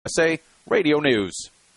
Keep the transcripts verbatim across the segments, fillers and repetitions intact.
S A Radio News.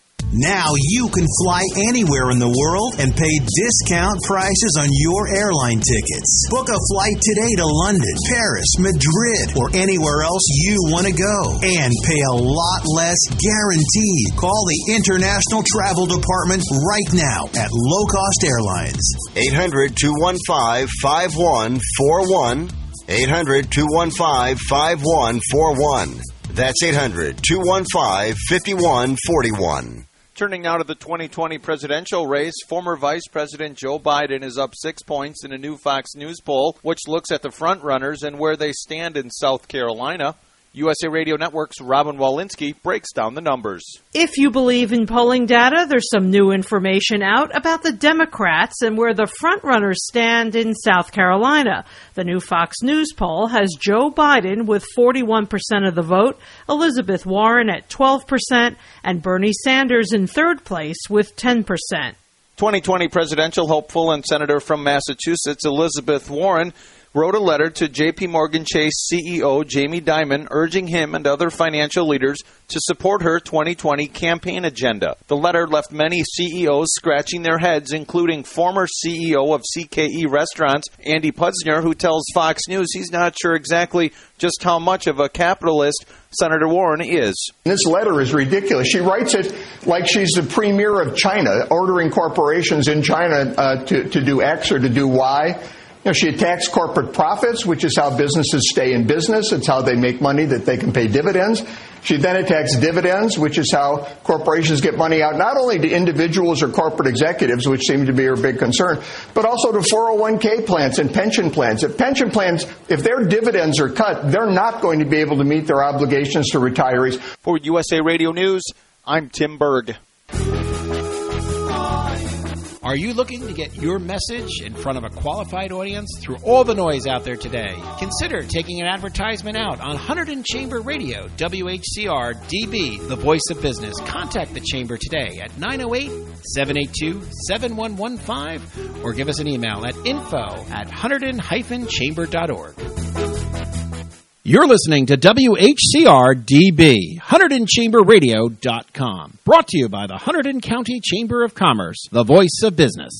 Now you can fly anywhere in the world and pay discount prices on your airline tickets. Book a flight today to London, Paris, Madrid, or anywhere else you want to go. And pay a lot less guaranteed. Call the International Travel Department right now at Low Cost Airlines. eight hundred, two one five, five one four one. eight hundred, two one five, five one four one. That's eight hundred, two one five, five one four one. Turning now to the twenty twenty presidential race, former Vice President Joe Biden is up six points in a new Fox News poll, which looks at the frontrunners and where they stand in South Carolina. U S A Radio Network's Robin Walensky breaks down the numbers. If you believe in polling data, there's some new information out about the Democrats and where the frontrunners stand in South Carolina. The new Fox News poll has Joe Biden with forty-one percent of the vote, Elizabeth Warren at twelve percent, and Bernie Sanders in third place with ten percent. twenty twenty presidential hopeful and Senator from Massachusetts, Elizabeth Warren, wrote a letter to J P Morgan Chase C E O Jamie Dimon urging him and other financial leaders to support her twenty twenty campaign agenda. The letter left many C E Os scratching their heads, including former C E O of C K E Restaurants, Andy Pudzner, who tells Fox News he's not sure exactly just how much of a capitalist Senator Warren is. This letter is ridiculous. She writes it like she's the premier of China, ordering corporations in China uh, to, to do X or to do Y. You know, she attacks corporate profits, which is how businesses stay in business. It's how they make money that they can pay dividends. She then attacks dividends, which is how corporations get money out, not only to individuals or corporate executives, which seem to be her big concern, but also to four oh one k plans and pension plans. If pension plans, if their dividends are cut, they're not going to be able to meet their obligations to retirees. For U S A Radio News, I'm Tim Berg. Are you looking to get your message in front of a qualified audience through all the noise out there today? Consider taking an advertisement out on Hunterdon Chamber Radio, W H C R D B, the voice of business. Contact the Chamber today at nine oh eight, seven eight two, seven one one five or give us an email at info at hunterdon dash chamber dot org. You're listening to W H C R D B, Hunterdon Chamber Radio dot com. Brought to you by the Hunterdon County Chamber of Commerce, the voice of business.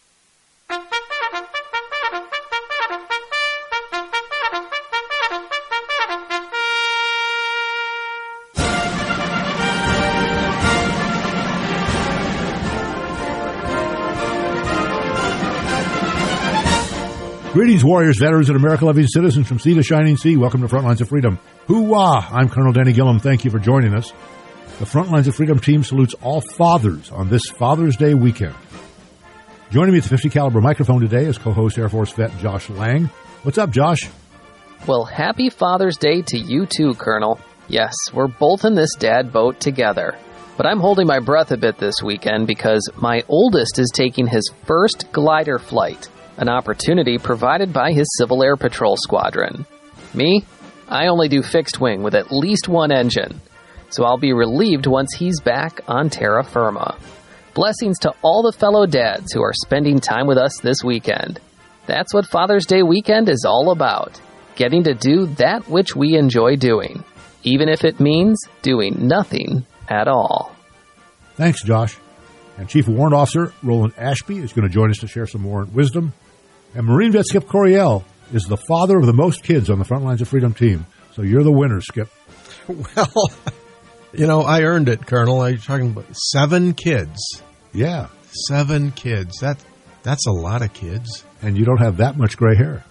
Greetings, warriors, veterans, and America-loving citizens from sea to shining sea. Welcome to Frontlines of Freedom. Hoo-wah! I'm Colonel Danny Gillum. Thank you for joining us. The Frontlines of Freedom team salutes all fathers on this Father's Day weekend. Joining me at the fifty caliber microphone today is co-host Air Force vet Josh Lang. What's up, Josh? Well, happy Father's Day to you too, Colonel. Yes, we're both in this dad boat together. But I'm holding my breath a bit this weekend because my oldest is taking his first glider flight. An opportunity provided by his Civil Air Patrol Squadron. Me? I only do fixed wing with at least one engine, so I'll be relieved once he's back on terra firma. Blessings to all the fellow dads who are spending time with us this weekend. That's what Father's Day weekend is all about, getting to do that which we enjoy doing, even if it means doing nothing at all. Thanks, Josh. And Chief Warrant Officer Roland Ashby is going to join us to share some warrant wisdom. And Marine Vet Skip Coryell is the father of the most kids on the Frontlines of Freedom team. So you're the winner, Skip. Well, you know, I earned it, Colonel. I'm talking about seven kids. Yeah. Seven kids. That That's a lot of kids. And you don't have that much gray hair.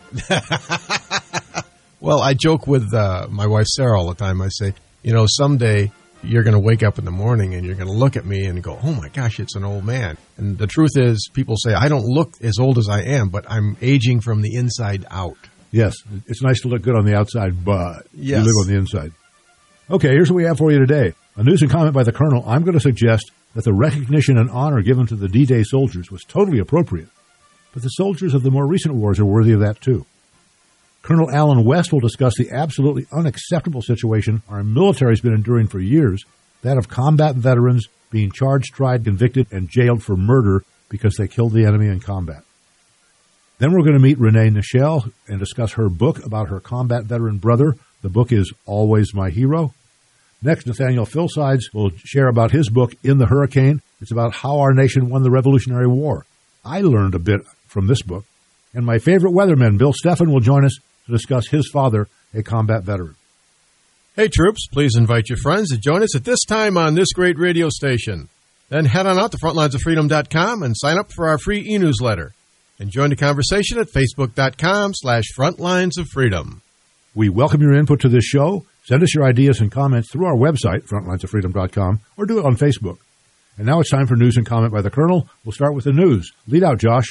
Well, I joke with uh, my wife, Sarah, all the time. I say, you know, someday you're going to wake up in the morning and you're going to look at me and go, oh, my gosh, it's an old man. And the truth is, people say, I don't look as old as I am, but I'm aging from the inside out. Yes, it's nice to look good on the outside, but yes. You live on the inside. Okay, here's what we have for you today. A news and comment by the Colonel. I'm going to suggest that the recognition and honor given to the D-Day soldiers was totally appropriate, but the soldiers of the more recent wars are worthy of that, too. Colonel Alan West will discuss the absolutely unacceptable situation our military has been enduring for years, that of combat veterans being charged, tried, convicted, and jailed for murder because they killed the enemy in combat. Then we're going to meet Renee Nichelle and discuss her book about her combat veteran brother. The book is Always My Hero. Next, Nathaniel Philsides will share about his book, In the Hurricane. It's about how our nation won the Revolutionary War. I learned a bit from this book. And my favorite weatherman, Bill Steffen, will join us to discuss his father, a combat veteran. Hey, troops, please invite your friends to join us at this time on this great radio station. Then head on out to frontlines of freedom dot com and sign up for our free e-newsletter. And join the conversation at facebook.com slash frontlinesofreedom. We welcome your input to this show. Send us your ideas and comments through our website, frontlines of freedom dot com, or do it on Facebook. And now it's time for news and comment by the Colonel. We'll start with the news. Lead out, Josh.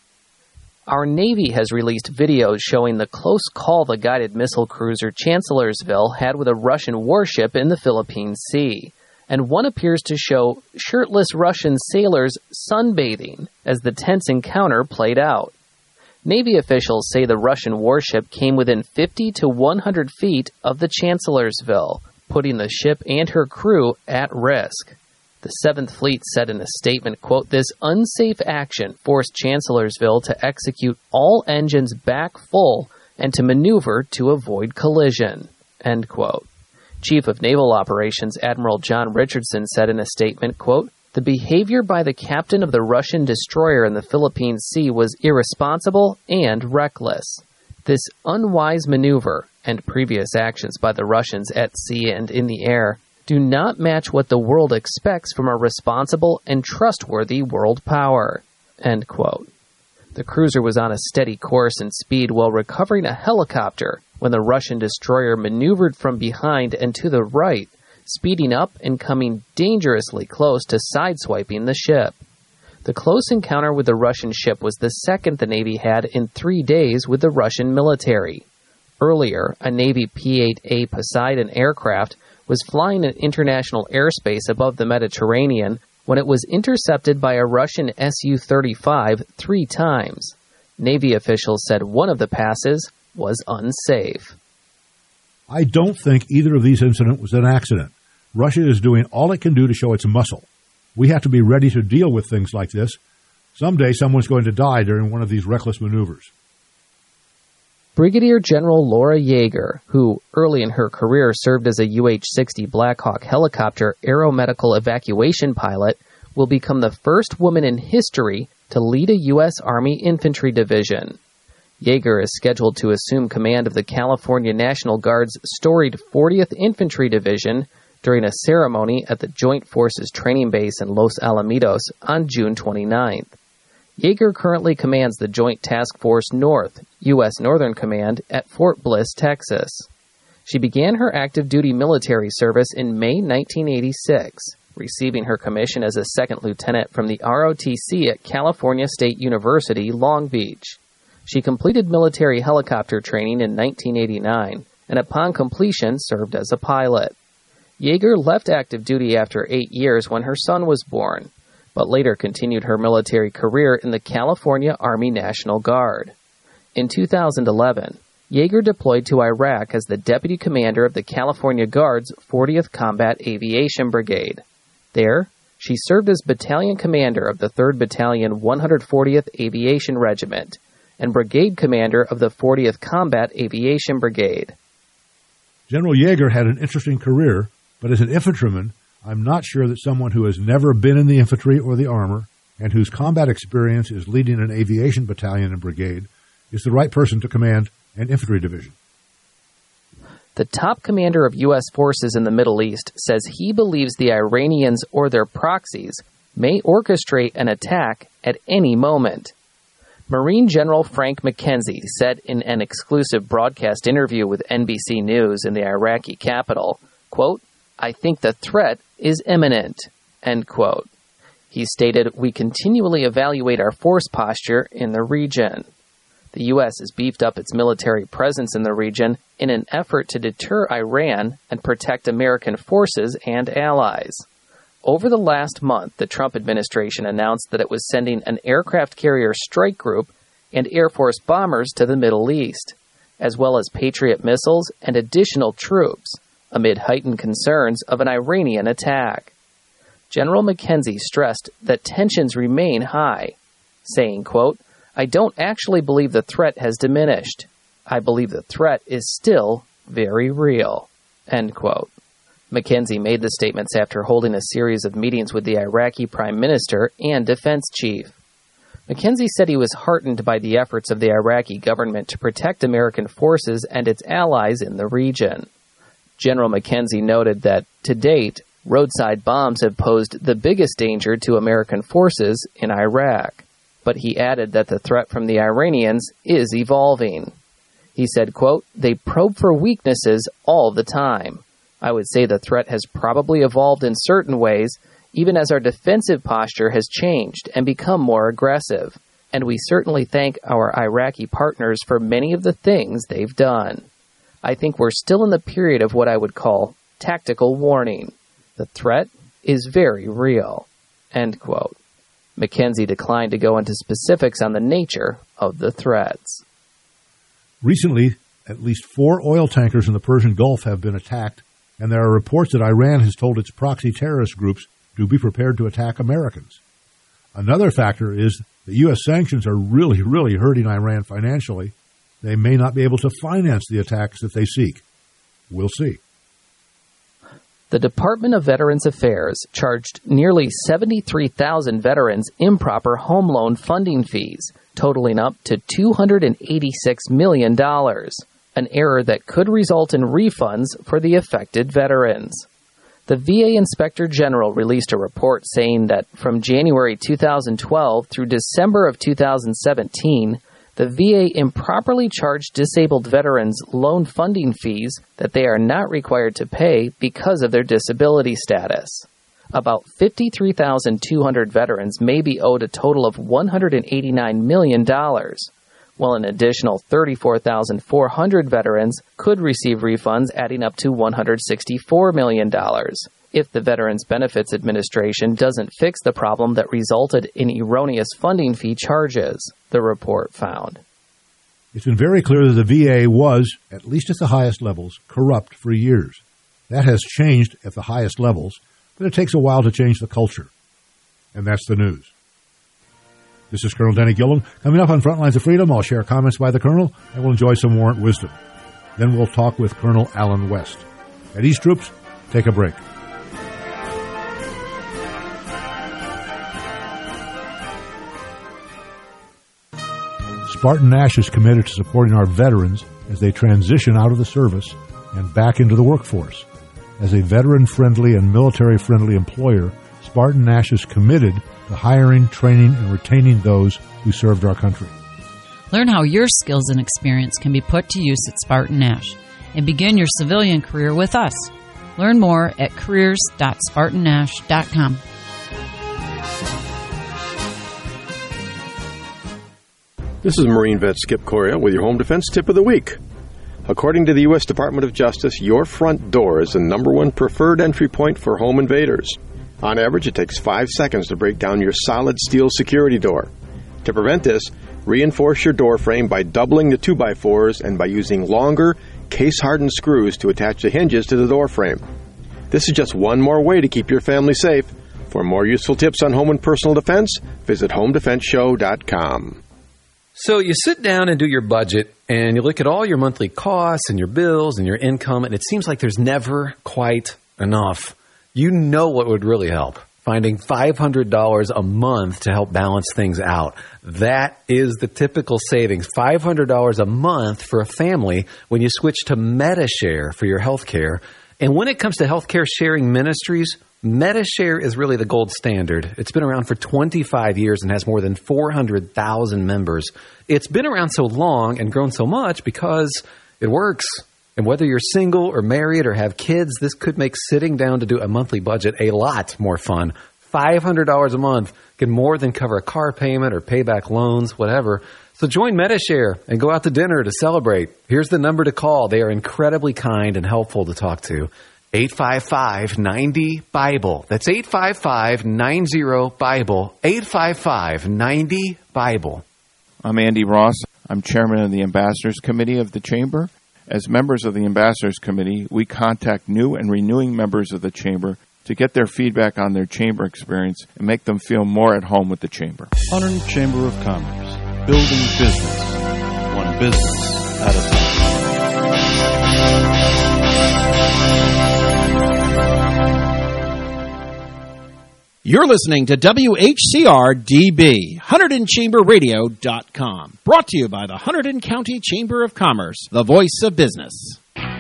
Our Navy has released videos showing the close call the guided missile cruiser Chancellorsville had with a Russian warship in the Philippine Sea. And one appears to show shirtless Russian sailors sunbathing as the tense encounter played out. Navy officials say the Russian warship came within fifty to one hundred feet of the Chancellorsville, putting the ship and her crew at risk. The Seventh Fleet said in a statement, quote, "This unsafe action forced Chancellorsville to execute all engines back full and to maneuver to avoid collision," end quote. Chief of Naval Operations Admiral John Richardson said in a statement, quote, "The behavior by the captain of the Russian destroyer in the Philippine Sea was irresponsible and reckless. This unwise maneuver and previous actions by the Russians at sea and in the air do not match what the world expects from a responsible and trustworthy world power," end quote. The cruiser was on a steady course and speed while recovering a helicopter when the Russian destroyer maneuvered from behind and to the right, speeding up and coming dangerously close to sideswiping the ship. The close encounter with the Russian ship was the second the Navy had in three days with the Russian military. Earlier, a Navy P eight A Poseidon aircraft was flying in international airspace above the Mediterranean when it was intercepted by a Russian S U thirty-five three times. Navy officials said one of the passes was unsafe. I don't think either of these incidents was an accident. Russia is doing all it can do to show its muscle. We have to be ready to deal with things like this. Someday someone's going to die during one of these reckless maneuvers. Brigadier General Laura Yeager, who early in her career served as a U H sixty Black Hawk helicopter aeromedical evacuation pilot, will become the first woman in history to lead a U S Army infantry division. Yeager is scheduled to assume command of the California National Guard's storied fortieth Infantry Division during a ceremony at the Joint Forces Training Base in Los Alamitos on June twenty-ninth. Yeager currently commands the Joint Task Force North, U S Northern Command, at Fort Bliss, Texas. She began her active duty military service in May nineteen eighty-six, receiving her commission as a second lieutenant from the R O T C at California State University, Long Beach. She completed military helicopter training in nineteen eighty-nine, and upon completion served as a pilot. Yeager left active duty after eight years when her son was born, but later continued her military career in the California Army National Guard. In two thousand eleven, Yeager deployed to Iraq as the deputy commander of the California Guard's fortieth Combat Aviation Brigade. There, she served as battalion commander of the third Battalion one hundred fortieth Aviation Regiment and brigade commander of the fortieth Combat Aviation Brigade. General Yeager had an interesting career, but as an infantryman, I'm not sure that someone who has never been in the infantry or the armor and whose combat experience is leading an aviation battalion and brigade is the right person to command an infantry division. The top commander of U S forces in the Middle East says he believes the Iranians or their proxies may orchestrate an attack at any moment. Marine General Frank McKenzie said in an exclusive broadcast interview with N B C News in the Iraqi capital, quote, "I think the threat is imminent," end quote. He stated, "We continually evaluate our force posture in the region." The U S has beefed up its military presence in the region in an effort to deter Iran and protect American forces and allies. Over the last month, the Trump administration announced that it was sending an aircraft carrier strike group and Air Force bombers to the Middle East, as well as Patriot missiles and additional troops, amid heightened concerns of an Iranian attack. General McKenzie stressed that tensions remain high, saying, quote, "I don't actually believe the threat has diminished. I believe the threat is still very real," end quote. McKenzie made the statements after holding a series of meetings with the Iraqi Prime Minister and Defense Chief. McKenzie said he was heartened by the efforts of the Iraqi government to protect American forces and its allies in the region. General McKenzie noted that, to date, roadside bombs have posed the biggest danger to American forces in Iraq. But he added that the threat from the Iranians is evolving. He said, quote, "They probe for weaknesses all the time. I would say the threat has probably evolved in certain ways, even as our defensive posture has changed and become more aggressive. And we certainly thank our Iraqi partners for many of the things they've done. I think we're still in the period of what I would call tactical warning. The threat is very real." End quote. McKenzie declined to go into specifics on the nature of the threats. Recently, at least four oil tankers in the Persian Gulf have been attacked, and there are reports that Iran has told its proxy terrorist groups to be prepared to attack Americans. Another factor is that U S sanctions are really, really hurting Iran financially. They may not be able to finance the attacks that they seek. We'll see. The Department of Veterans Affairs charged nearly seventy-three thousand veterans improper home loan funding fees, totaling up to two hundred eighty-six million dollars, an error that could result in refunds for the affected veterans. The V A Inspector General released a report saying that from January two thousand twelve through December of two thousand seventeen, the V A improperly charged disabled veterans loan funding fees that they are not required to pay because of their disability status. About fifty-three thousand two hundred veterans may be owed a total of one hundred eighty-nine million dollars, while an additional thirty-four thousand four hundred veterans could receive refunds adding up to one hundred sixty-four million dollars. If the Veterans Benefits Administration doesn't fix the problem that resulted in erroneous funding fee charges, the report found. It's been very clear that the V A was, at least at the highest levels, corrupt for years. That has changed at the highest levels, but it takes a while to change the culture. And that's the news. This is Colonel Denny Gilliam. Coming up on Frontlines of Freedom, I'll share comments by the Colonel, and we'll enjoy some warrant wisdom. Then we'll talk with Colonel Alan West. At East Troops, take a break. Spartan Nash is committed to supporting our veterans as they transition out of the service and back into the workforce. As a veteran-friendly and military-friendly employer, Spartan Nash is committed to hiring, training, and retaining those who served our country. Learn how your skills and experience can be put to use at Spartan Nash and begin your civilian career with us. Learn more at careers dot spartan nash dot com. This is Marine vet Skip Coria with your Home Defense Tip of the Week. According to the U S Department of Justice, your front door is the number one preferred entry point for home invaders. On average, it takes five seconds to break down your solid steel security door. To prevent this, reinforce your door frame by doubling the two by fours and by using longer, case-hardened screws to attach the hinges to the door frame. This is just one more way to keep your family safe. For more useful tips on home and personal defense, visit home defense show dot com. So you sit down and do your budget, and you look at all your monthly costs and your bills and your income, and it seems like there's never quite enough. You know what would really help? Finding five hundred dollars a month to help balance things out. That is the typical savings, five hundred dollars a month for a family when you switch to Medi-Share for your health care. And when it comes to healthcare sharing ministries, Medi-Share is really the gold standard. It's been around for twenty-five years and has more than four hundred thousand members. It's been around so long and grown so much because it works. And whether you're single or married or have kids, this could make sitting down to do a monthly budget a lot more fun. five hundred dollars a month can more than cover a car payment or pay back loans, whatever. So join Medi-Share and go out to dinner to celebrate. Here's the number to call. They are incredibly kind and helpful to talk to. eight five five, nine zero, Bible. That's eight five five, nine zero, Bible. eight five five, nine zero, Bible. I'm Andy Ross. I'm chairman of the Ambassadors Committee of the Chamber. As members of the Ambassadors Committee, we contact new and renewing members of the Chamber to get their feedback on their Chamber experience and make them feel more at home with the Chamber. Modern Chamber of Commerce. Building business. One business at a time. You're listening to W H C R D B, Hunterdon Chamber Radio dot com. Brought to you by the Hunterdon County Chamber of Commerce, the voice of business.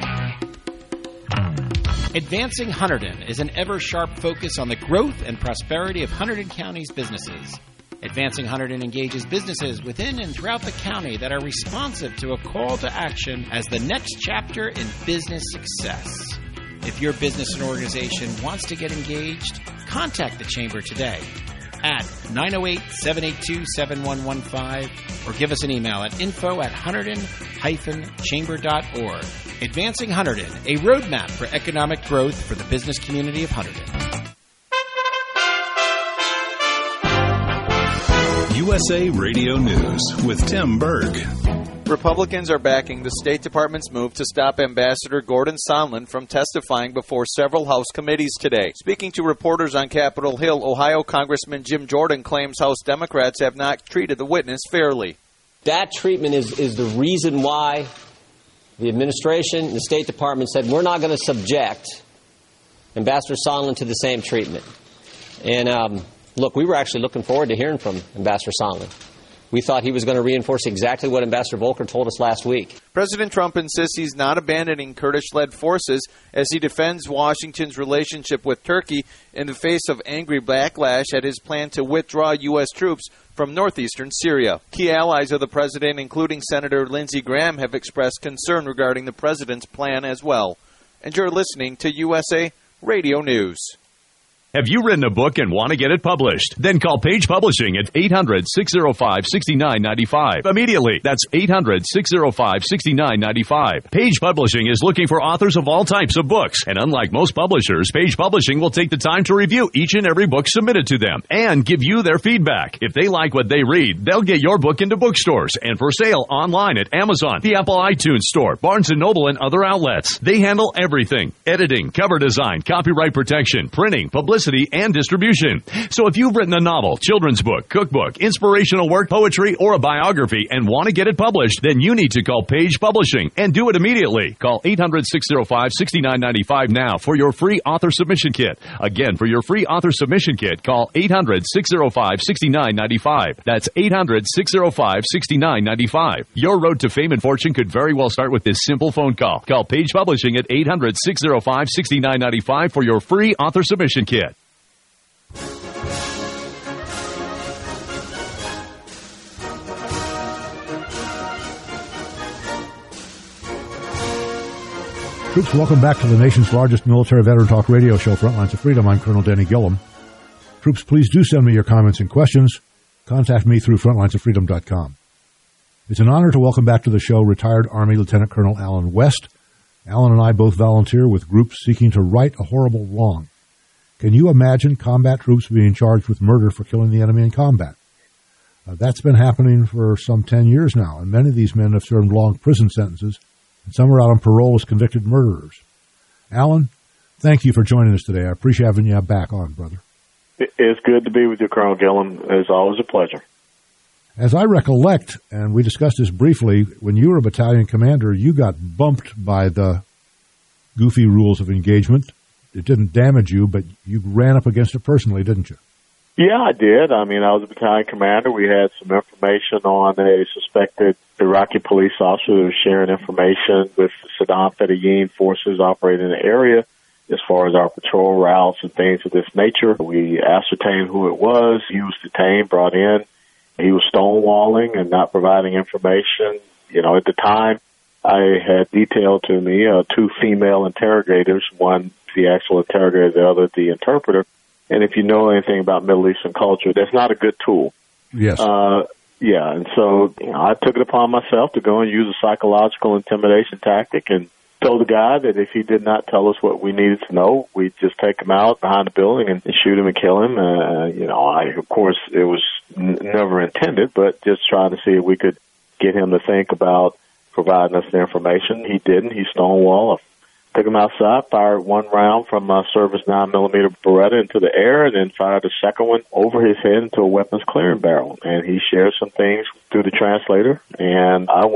Advancing Hunterdon is an ever-sharp focus on the growth and prosperity of Hunterdon County's businesses. Advancing Hunterdon engages businesses within and throughout the county that are responsive to a call to action as the next chapter in business success. If your business and organization wants to get engaged, contact the Chamber today at nine oh eight, seven eight two, seven one one five or give us an email at info at hunterdon dash chamber dot org. Advancing Hunterdon, a roadmap for economic growth for the business community of Hunterdon. U S A Radio News with Tim Berg. Republicans are backing the State Department's move to stop Ambassador Gordon Sondland from testifying before several House committees today. Speaking to reporters on Capitol Hill, Ohio Congressman Jim Jordan claims House Democrats have not treated the witness fairly. That treatment is, is the reason why the administration and the State Department said we're not going to subject Ambassador Sondland to the same treatment. And um, look, we were actually looking forward to hearing from Ambassador Sondland. We thought he was going to reinforce exactly what Ambassador Volker told us last week. President Trump insists he's not abandoning Kurdish-led forces as he defends Washington's relationship with Turkey in the face of angry backlash at his plan to withdraw U S troops from northeastern Syria. Key allies of the president, including Senator Lindsey Graham, have expressed concern regarding the president's plan as well. And you're listening to U S A Radio News. Have you written a book and want to get it published? Then call Page Publishing at eight hundred, six oh five, six nine nine five. Immediately. That's eight hundred, six oh five, six nine nine five. Page Publishing is looking for authors of all types of books. And unlike most publishers, Page Publishing will take the time to review each and every book submitted to them and give you their feedback. If they like what they read, they'll get your book into bookstores and for sale online at Amazon, the Apple iTunes Store, Barnes and Noble, and other outlets. They handle everything: editing, cover design, copyright protection, printing, publicity, and distribution. So if you've written a novel, children's book, cookbook, inspirational work, poetry, or a biography and want to get it published, then you need to call Page Publishing and do it immediately. Call eight hundred, six oh five, six nine nine five now for your free author submission kit. Again, for your free author submission kit, call eight hundred, six oh five, six nine nine five. That's eight hundred, six oh five, six nine nine five. Your road to fame and fortune could very well start with this simple phone call. Call Page Publishing at eight hundred, six oh five, six nine nine five for your free author submission kit. Troops, welcome back to the nation's largest military veteran talk radio show, Frontlines of Freedom. I'm Colonel Danny Gillum. Troops, please do send me your comments and questions. Contact me through frontlines of freedom dot com. It's an honor to welcome back to the show retired Army Lieutenant Colonel Alan West. Alan and I both volunteer with groups seeking to right a horrible wrong. Can you imagine combat troops being charged with murder for killing the enemy in combat? Uh, that's been happening for some ten years now, and many of these men have served long prison sentences, and some are out on parole as convicted murderers. Alan, thank you for joining us today. I appreciate having you back on, brother. It's good to be with you, Colonel Gillum. It's always a pleasure. As I recollect, and we discussed this briefly, when you were a battalion commander, you got bumped by the goofy rules of engagement. It didn't damage you, but you ran up against it personally, didn't you? Yeah, I did. I mean, I was a battalion commander. We had some information on a suspected Iraqi police officer who was sharing information with Saddam Fedayeen forces operating in the area as far as our patrol routes and things of this nature. We ascertained who it was. He was detained, brought in. He was stonewalling and not providing information. You know, at the time, I had detailed to me uh, two female interrogators, one the actual interrogator, the other the interpreter. And if you know anything about Middle Eastern culture, that's not a good tool. Yes. Uh, yeah, and so you know, I took it upon myself to go and use a psychological intimidation tactic and told the guy that if he did not tell us what we needed to know, we'd just take him out behind the building and, and shoot him and kill him. Uh, you know, I, of course, it was n- never intended, but just trying to see if we could get him to think about providing us the information. He didn't. He stonewalled. I took him outside, fired one round from a service nine millimeter Beretta into the air, and then fired a second one over his head into a weapons clearing barrel. And he shared some things through the translator, and I went,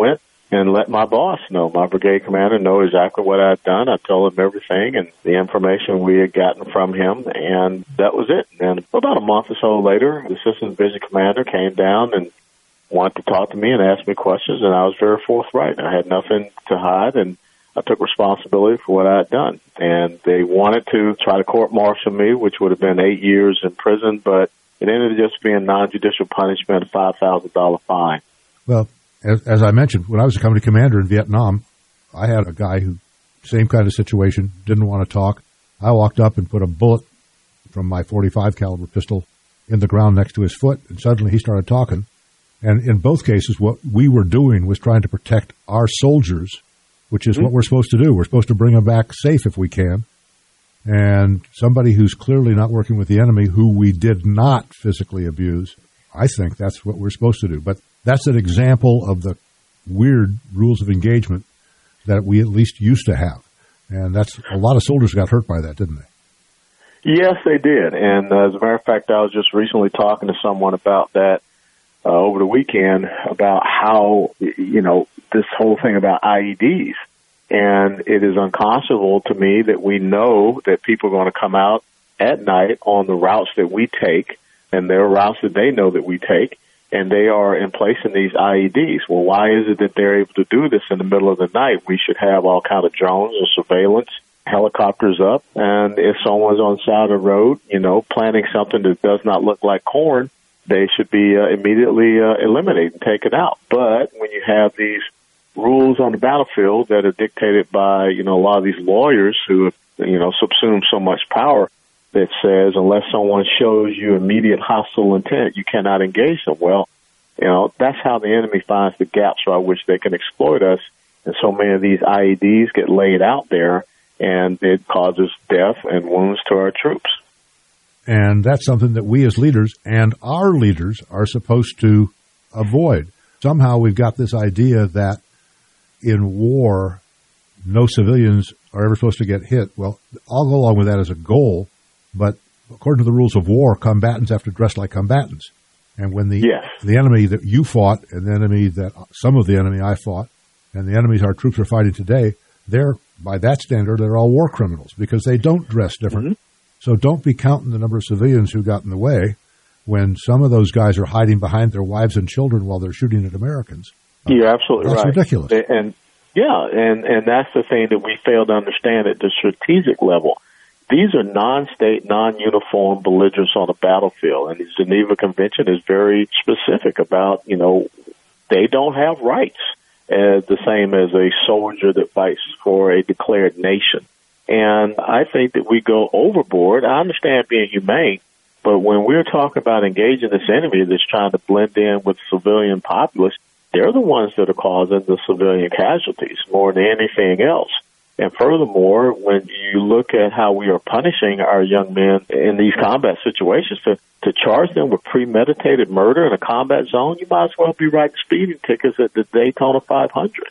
and let my boss know, my brigade commander, know exactly what I'd done. I told him everything and the information we had gotten from him, and that was it. And about a month or so later, the assistant division commander came down and wanted to talk to me and ask me questions, and I was very forthright. I had nothing to hide, and I took responsibility for what I had done. And they wanted to try to court-martial me, which would have been eight years in prison, but it ended up just being non-judicial punishment, a five thousand dollars fine. Well, as, as I mentioned, when I was a company commander in Vietnam, I had a guy who, same kind of situation, didn't want to talk. I walked up and put a bullet from my forty-five caliber pistol in the ground next to his foot, and suddenly he started talking. And in both cases, what we were doing was trying to protect our soldiers, which is mm-hmm. what we're supposed to do. We're supposed to bring them back safe if we can. And somebody who's clearly not working with the enemy, who we did not physically abuse, I think that's what we're supposed to do. But that's an example of the weird rules of engagement that we at least used to have. And that's a lot of soldiers got hurt by that, didn't they? Yes, they did. And uh, as a matter of fact, I was just recently talking to someone about that uh, over the weekend, about how, you know, this whole thing about I E Ds. And it is unconscionable to me that we know that people are going to come out at night on the routes that we take, and there are routes that they know that we take, and they are in place in these I E Ds. Well, why is it that they're able to do this in the middle of the night? We should have all kind of drones and surveillance, helicopters up, and if someone's on the side of the road, you know, planting something that does not look like corn, they should be uh, immediately uh, eliminated and taken out. But when you have these rules on the battlefield that are dictated by, you know, a lot of these lawyers who have, you know, subsumed so much power, that says unless someone shows you immediate hostile intent, you cannot engage them. Well, you know, that's how the enemy finds the gaps by which they can exploit us. And so many of these I E Ds get laid out there, and it causes death and wounds to our troops. And that's something that we as leaders and our leaders are supposed to avoid. Somehow we've got this idea that in war, no civilians are ever supposed to get hit. Well, I'll go along with that as a goal, but according to the rules of war, combatants have to dress like combatants. And when the yes. the enemy that you fought and the enemy that some of the enemy I fought and the enemies our troops are fighting today, they're, by that standard, they're all war criminals because they don't dress different. Mm-hmm. So don't be counting the number of civilians who got in the way when some of those guys are hiding behind their wives and children while they're shooting at Americans. You're absolutely that's right. That's ridiculous. And yeah, and, and that's the thing that we fail to understand at the strategic level. These are non-state, non-uniform belligerents on the battlefield, and the Geneva Convention is very specific about, you know, they don't have rights as the same as a soldier that fights for a declared nation. And I think that we go overboard. I understand being humane, but when we're talking about engaging this enemy that's trying to blend in with civilian populace, they're the ones that are causing the civilian casualties more than anything else. And furthermore, when you look at how we are punishing our young men in these combat situations, to, to charge them with premeditated murder in a combat zone, you might as well be writing speeding tickets at the Daytona five hundred.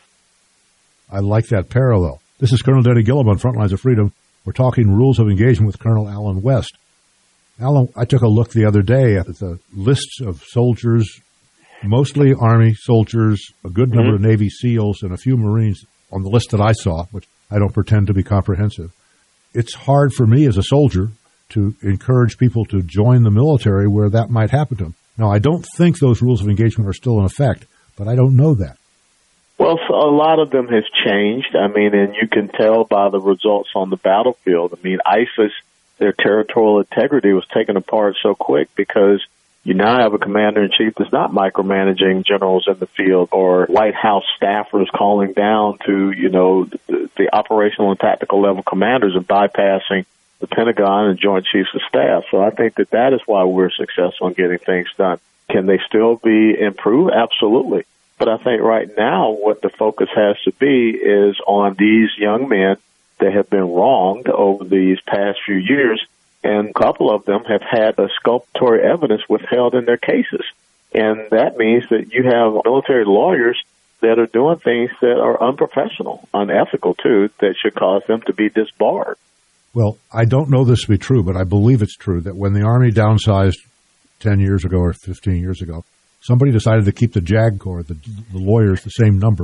I like that parallel. This is Colonel Denny Gillum on Frontlines of Freedom. We're talking rules of engagement with Colonel Alan West. Alan, I took a look the other day at the lists of soldiers, mostly Army soldiers, a good number mm-hmm. of Navy SEALs, and a few Marines on the list that I saw, which I don't pretend to be comprehensive. It's hard for me as a soldier to encourage people to join the military where that might happen to them. Now, I don't think those rules of engagement are still in effect, but I don't know that. Well, so a lot of them have changed. I mean, and you can tell by the results on the battlefield. I mean, ISIS, their territorial integrity was taken apart so quick because you now have a commander-in-chief that's not micromanaging generals in the field or White House staffers calling down to, you know, the, the operational and tactical level commanders and bypassing the Pentagon and Joint Chiefs of Staff. So I think that that is why we're successful in getting things done. Can they still be improved? Absolutely. But I think right now what the focus has to be is on these young men that have been wronged over these past few years, and a couple of them have had exculpatory evidence withheld in their cases. And that means that you have military lawyers that are doing things that are unprofessional, unethical too, that should cause them to be disbarred. Well, I don't know this to be true, but I believe it's true that when the Army downsized ten years ago or fifteen years ago, somebody decided to keep the JAG Corps, the, the lawyers, the same number,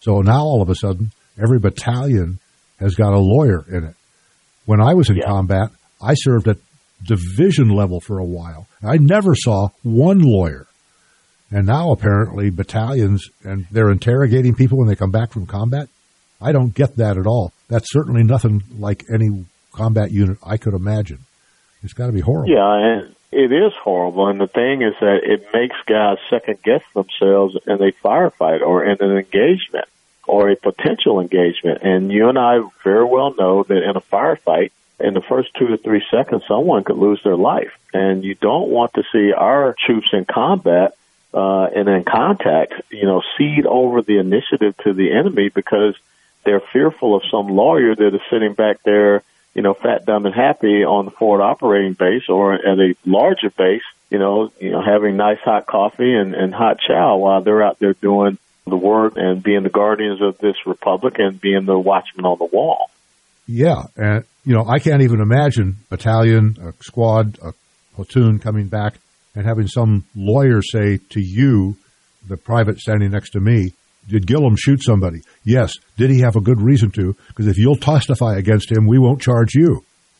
So now all of a sudden, every battalion has got a lawyer in it. When I was in yeah. combat, I served at division level for a while. I never saw one lawyer. And now apparently battalions, and they're interrogating people when they come back from combat. I don't get that at all. That's certainly nothing like any combat unit I could imagine. It's got to be horrible. Yeah, and it is horrible. And the thing is that it makes guys second-guess themselves in a firefight or in an engagement or a potential engagement. And you and I very well know that in a firefight, in the first two to three seconds, someone could lose their life. And you don't want to see our troops in combat uh, and in contact, you know, cede over the initiative to the enemy because they're fearful of some lawyer that is sitting back there, you know, fat, dumb, and happy on the forward operating base or at a larger base, you know, you know, having nice hot coffee and, and hot chow while they're out there doing the work and being the guardians of this republic and being the watchmen on the wall. Yeah, and, you know, I can't even imagine a battalion, a squad, a platoon coming back and having some lawyer say to you, the private standing next to me, did Gillum shoot somebody? Yes. Did he have a good reason to? Because if you'll testify against him, we won't charge you.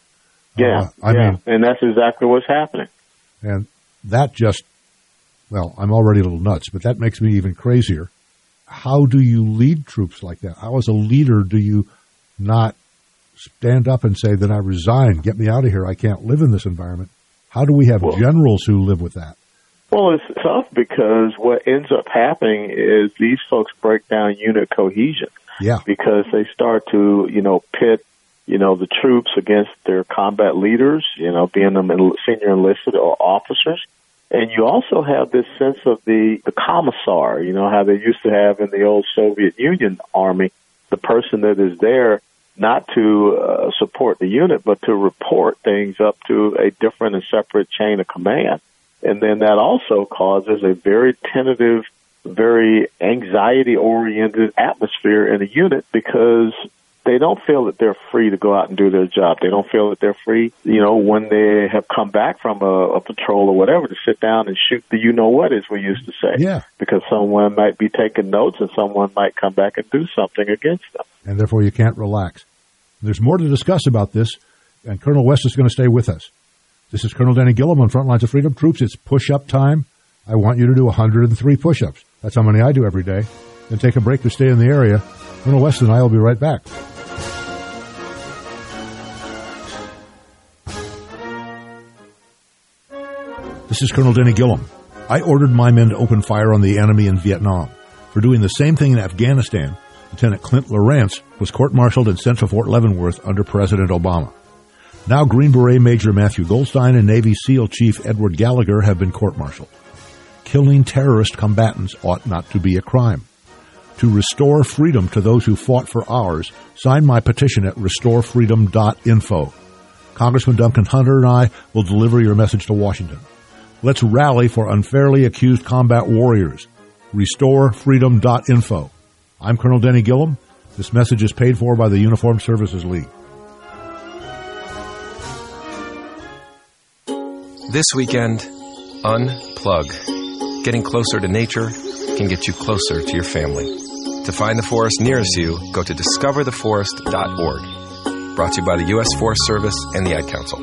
Yeah, uh, I yeah, mean, and that's exactly what's happening. And that just, well, I'm already a little nuts, but that makes me even crazier. How do you lead troops like that? How, as a leader, do you not stand up and say, then I resign, get me out of here, I can't live in this environment? How do we have well, generals who live with that? Well, it's tough because what ends up happening is these folks break down unit cohesion. Yeah. Because they start to, you know, pit, you know, the troops against their combat leaders, you know, being them senior enlisted or officers. And you also have this sense of the, the commissar, you know, how they used to have in the old Soviet Union army, the person that is there not to uh, support the unit, but to report things up to a different and separate chain of command. And then that also causes a very tentative, very anxiety-oriented atmosphere in a unit because they don't feel that they're free to go out and do their job. They don't feel that they're free, you know, when they have come back from a, a patrol or whatever, to sit down and shoot the you-know-what, as we used to say. Yeah. Because someone might be taking notes and someone might come back and do something against them. And therefore you can't relax. There's more to discuss about this, and Colonel West is going to stay with us. This is Colonel Denny Gillum on Front Lines of Freedom. Troops, it's push-up time. I want you to do one hundred three push-ups. That's how many I do every day. Then take a break to stay in the area. Colonel West and I will be right back. This is Colonel Denny Gillum. I ordered my men to open fire on the enemy in Vietnam. For doing the same thing in Afghanistan, Lieutenant Clint Lawrence was court-martialed and sent to Fort Leavenworth under President Obama. Now Green Beret Major Matthew Goldstein and Navy SEAL Chief Edward Gallagher have been court-martialed. Killing terrorist combatants ought not to be a crime. To restore freedom to those who fought for ours, sign my petition at restore freedom dot info. Congressman Duncan Hunter and I will deliver your message to Washington. Let's rally for unfairly accused combat warriors. restore freedom dot info. I'm Colonel Denny Gillum. This message is paid for by the Uniformed Services League. This weekend, unplug. Getting closer to nature can get you closer to your family. To find the forest nearest you, go to discover the forest dot org. Brought to you by the U S Forest Service and the Ad Council.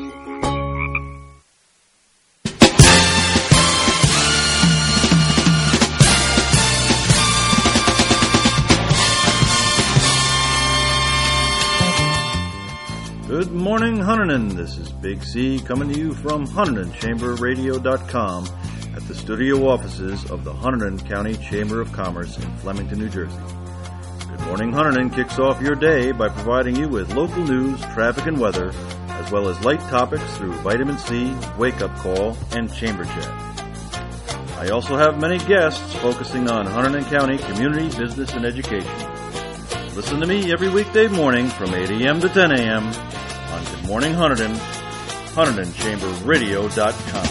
Good morning, Hunterdon. This is Big C coming to you from Hunterdon Chamber Radio dot com at the studio offices of the Hunterdon County Chamber of Commerce in Flemington, New Jersey. Good Morning Hunterdon kicks off your day by providing you with local news, traffic, and weather, as well as light topics through Vitamin C, Wake Up Call, and Chamber Chat. I also have many guests focusing on Hunterdon County community, business, and education. Listen to me every weekday morning from eight a.m. to ten a.m. on Good Morning Hunterdon, Hunterdon Chamber Radio dot com.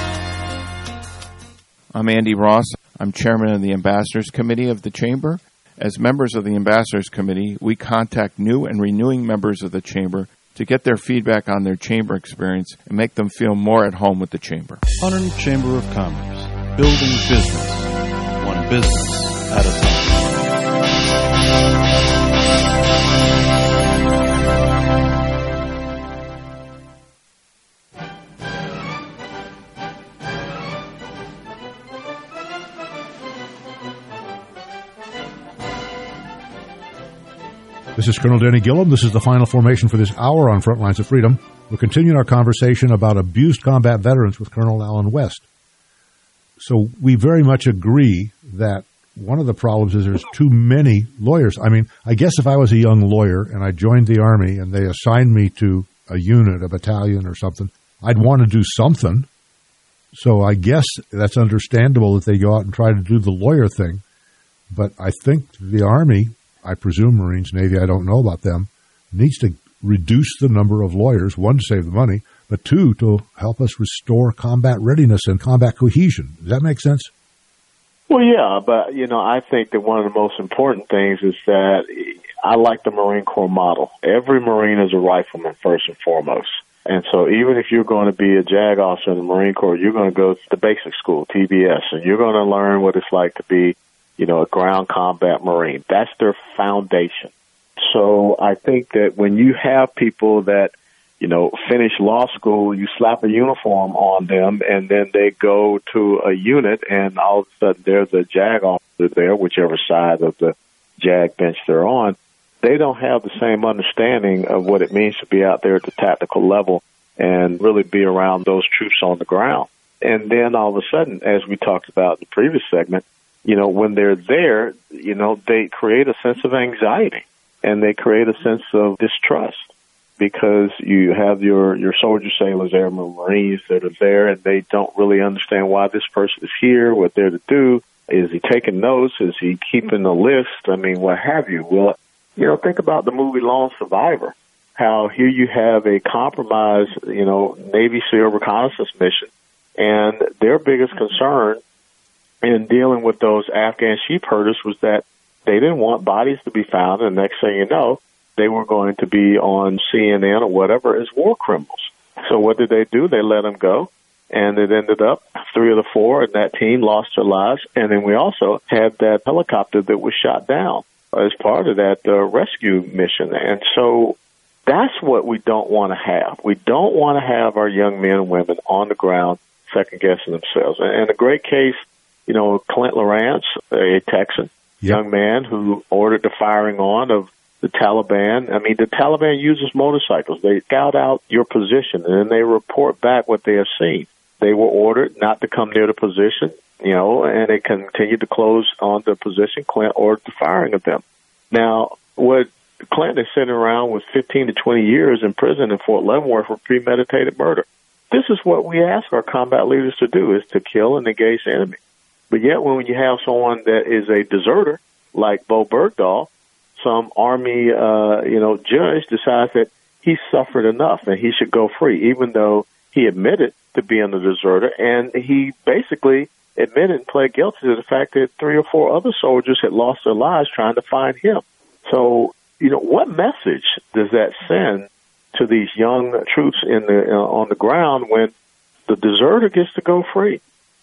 I'm Andy Ross. I'm chairman of the Ambassadors Committee of the Chamber. As members of the Ambassadors Committee, we contact new and renewing members of the Chamber to get their feedback on their Chamber experience and make them feel more at home with the Chamber. Hunterdon Chamber of Commerce, building business, one business at a time. This is Colonel Danny Gillum. This is the final formation for this hour on Frontlines of Freedom. We're continuing our conversation about abused combat veterans with Colonel Alan West. So we very much agree that one of the problems is there's too many lawyers. I mean, I guess if I was a young lawyer and I joined the Army and they assigned me to a unit, a battalion or something, I'd want to do something. So I guess that's understandable that they go out and try to do the lawyer thing. But I think the Army, I presume Marines, Navy, I don't know about them, needs to reduce the number of lawyers, one, to save the money, but two, to help us restore combat readiness and combat cohesion. Does that make sense? Well, yeah, but, you know, I think that one of the most important things is that I like the Marine Corps model. Every Marine is a rifleman, first and foremost. And so even if you're going to be a JAG officer in the Marine Corps, you're going to go to the basic school, T B S, and you're going to learn what it's like to be, you know, a ground combat Marine. That's their foundation. So I think that when you have people that, you know, finish law school, you slap a uniform on them, and then they go to a unit, and all of a sudden there's a JAG officer there, whichever side of the JAG bench they're on, they don't have the same understanding of what it means to be out there at the tactical level and really be around those troops on the ground. And then all of a sudden, as we talked about in the previous segment, you know, when they're there, you know, they create a sense of anxiety and they create a sense of distrust because you have your, your soldiers, sailors, airmen, Marines that are there and they don't really understand why this person is here, what they're to do. Is he taking notes? Is he keeping a list? I mean, what have you? Well, you know, think about the movie Lone Survivor, how here you have a compromised, you know, Navy SEAL reconnaissance mission, and their biggest concern in dealing with those Afghan sheep herders was that they didn't want bodies to be found, and next thing you know, they were going to be on C N N or whatever as war criminals. So what did they do? They let them go, and it ended up three of the four in that team lost their lives, and then we also had that helicopter that was shot down as part of that uh, rescue mission. And so that's what we don't want to have. We don't want to have our young men and women on the ground second-guessing themselves. And, and a great case, you know, Clint Lawrence, a Texan, yep. young man who ordered the firing on of the Taliban. I mean, the Taliban uses motorcycles. They scout out your position, and then they report back what they have seen. They were ordered not to come near the position, you know, and they continued to close on the position. Clint ordered the firing of them. Now, what Clint is sitting around with fifteen to twenty years in prison in Fort Leavenworth for premeditated murder. This is what we ask our combat leaders to do, is to kill and engage the enemy. But yet when you have someone that is a deserter, like Bo Bergdahl, some Army, uh, you know, judge decides that he suffered enough and he should go free, even though he admitted to being a deserter, and he basically admitted and pled guilty to the fact that three or four other soldiers had lost their lives trying to find him. So, you know, what message does that send to these young troops in the uh, on the ground when the deserter gets to go free?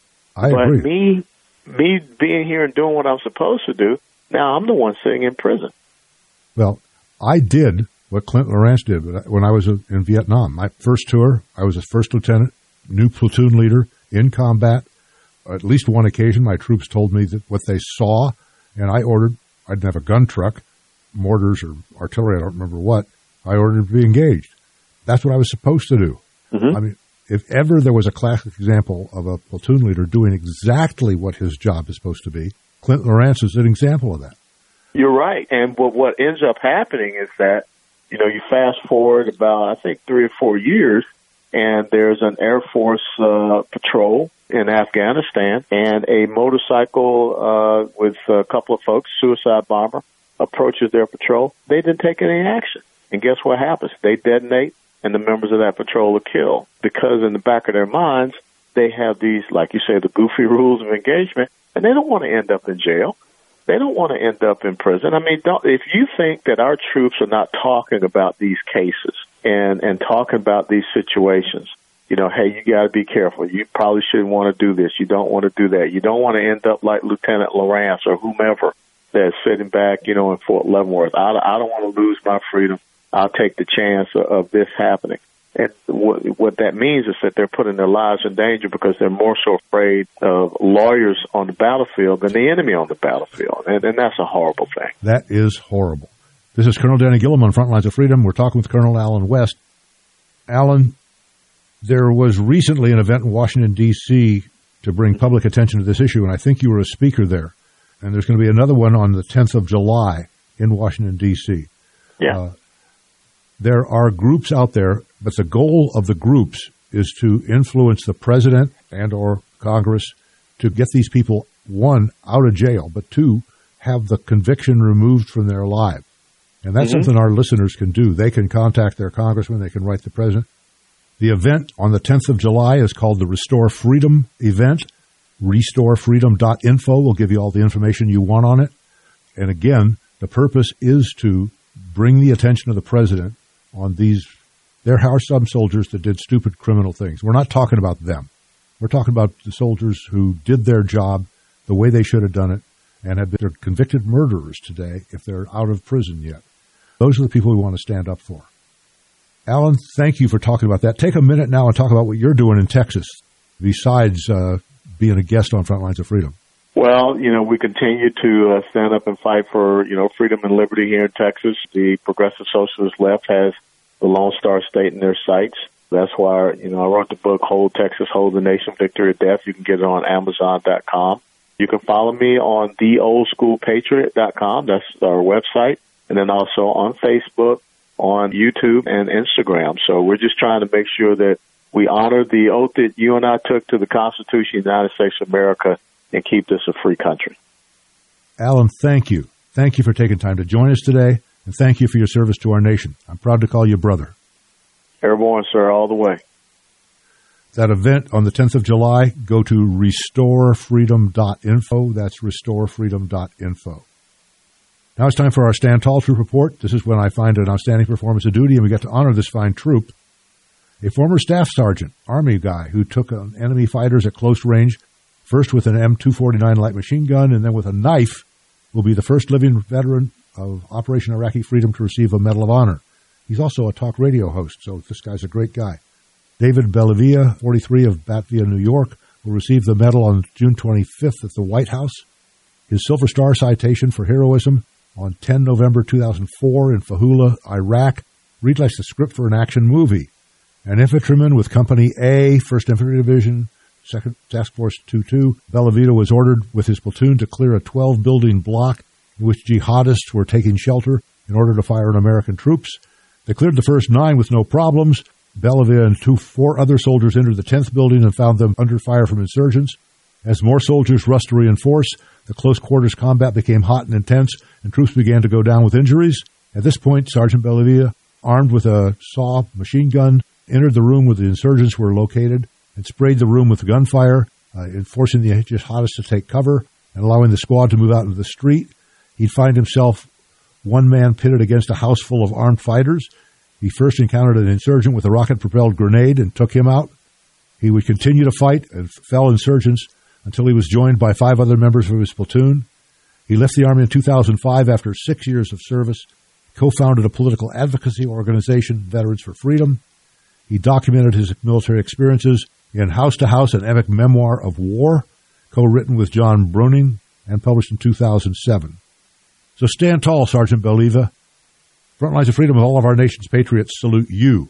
I but agree. me, me being here and doing what I'm supposed to do, now I'm the one sitting in prison. Well, I did what Clint Lawrence did when I was in Vietnam. My first tour, I was a first lieutenant, new platoon leader in combat. At least one occasion, my troops told me that what they saw, and I ordered, I didn't have a gun truck, mortars or artillery, I don't remember what, I ordered to be engaged. That's what I was supposed to do. Mm-hmm. I mean, if ever there was a classic example of a platoon leader doing exactly what his job is supposed to be, Clint Lawrence is an example of that. You're right. And what, what ends up happening is that, you know, you fast forward about, I think, three or four years, and there's an Air Force uh, patrol in Afghanistan, and a motorcycle uh, with a couple of folks, suicide bomber, approaches their patrol. They didn't take any action. And guess what happens? They detonate, and the members of that patrol are killed. Because in the back of their minds, they have these, like you say, the goofy rules of engagement, and they don't want to end up in jail. They don't want to end up in prison. I mean, don't, if you think that our troops are not talking about these cases and, and talking about these situations, you know, hey, you got to be careful. You probably shouldn't want to do this. You don't want to do that. You don't want to end up like Lieutenant Lawrence or whomever that's sitting back, you know, in Fort Leavenworth. I, I don't want to lose my freedom. I'll take the chance of, of this happening. And what, what that means is that they're putting their lives in danger because they're more so afraid of lawyers on the battlefield than the enemy on the battlefield. And, and that's a horrible thing. That is horrible. This is Colonel Danny Gillum on Frontlines of Freedom. We're talking with Colonel Allen West. Allen, there was recently an event in Washington, D C to bring public attention to this issue, and I think you were a speaker there. And there's going to be another one on the tenth of July in Washington, D C Yeah. Uh, there are groups out there, but the goal of the groups is to influence the president and or Congress to get these people, one, out of jail, but two, have the conviction removed from their lives. And that's mm-hmm. something our listeners can do. They can contact their congressman. They can write the president. The event on the tenth of July is called the Restore Freedom event. restore freedom dot info will give you all the information you want on it. And again, the purpose is to bring the attention of the president on these. There are some soldiers that did stupid criminal things. We're not talking about them. We're talking about the soldiers who did their job the way they should have done it and have been convicted murderers today if they're out of prison yet. Those are the people we want to stand up for. Allen, thank you for talking about that. Take a minute now and talk about what you're doing in Texas besides uh, being a guest on Frontlines of Freedom. Well, you know, we continue to uh, stand up and fight for, you know, freedom and liberty here in Texas. The Progressive Socialist Left has the Lone Star State in their sights. That's why, you know, I wrote the book, Hold Texas, Hold the Nation, Victory or Death. You can get it on Amazon dot com. You can follow me on the old school patriot dot com. That's our website. And then also on Facebook, on YouTube, and Instagram. So we're just trying to make sure that we honor the oath that you and I took to the Constitution of the United States of America and keep this a free country. Allen, thank you. Thank you for taking time to join us today, and thank you for your service to our nation. I'm proud to call you brother. Airborne, sir, all the way. That event on the tenth of July, go to restore freedom dot info. That's restore freedom dot info. Now it's time for our Stand Tall Troop Report. This is when I find an outstanding performance of duty, and we get to honor this fine troop. A former staff sergeant, Army guy, who took on enemy fighters at close range, first with an M two forty-nine light machine gun and then with a knife, will be the first living veteran of Operation Iraqi Freedom to receive a Medal of Honor. He's also a talk radio host, so this guy's a great guy. David Bellavia, forty-three, of Batavia, New York, will receive the medal on June twenty-fifth at the White House. His Silver Star citation for heroism on the tenth of November two thousand four in Fahula, Iraq, reads like the script for an action movie. An infantryman with Company A, first Infantry Division, second Task Force two two, Bellavita was ordered with his platoon to clear a twelve-building block in which jihadists were taking shelter in order to fire on American troops. They cleared the first nine with no problems. Bellavia and two, four other soldiers entered the tenth building and found them under fire from insurgents. As more soldiers rushed to reinforce, the close-quarters combat became hot and intense, and troops began to go down with injuries. At this point, Sergeant Bellavia, armed with a saw machine gun, entered the room where the insurgents were located and sprayed the room with gunfire, uh, forcing the jihadists to take cover and allowing the squad to move out into the street. He'd find himself one man pitted against a house full of armed fighters. He first encountered an insurgent with a rocket-propelled grenade and took him out. He would continue to fight and fell insurgents until he was joined by five other members of his platoon. He left the Army in two thousand five after six years of service, co-founded a political advocacy organization, Veterans for Freedom. He documented his military experiences in House to House, an epic memoir of war, co-written with John Bruning and published in two thousand seven. So stand tall, Sergeant Bellavia. Frontlines of Freedom, with all of our nation's patriots, salute you.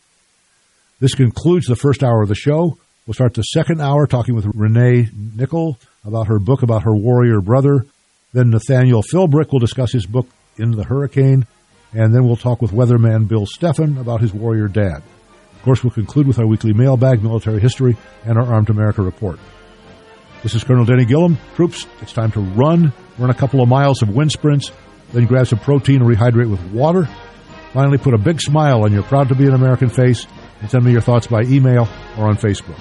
This concludes the first hour of the show. We'll start the second hour talking with Renee Nickel about her book about her warrior brother. Then Nathaniel Philbrick will discuss his book, In the Hurricane. And then we'll talk with weatherman Bill Steffen about his warrior dad. Of course, we'll conclude with our weekly mailbag, military history, and our Armed America report. This is Colonel Denny Gillum. Troops, it's time to run. Run a couple of miles of wind sprints. Then grab some protein and rehydrate with water. Finally, put a big smile on your proud-to-be-an American face and send me your thoughts by email or on Facebook.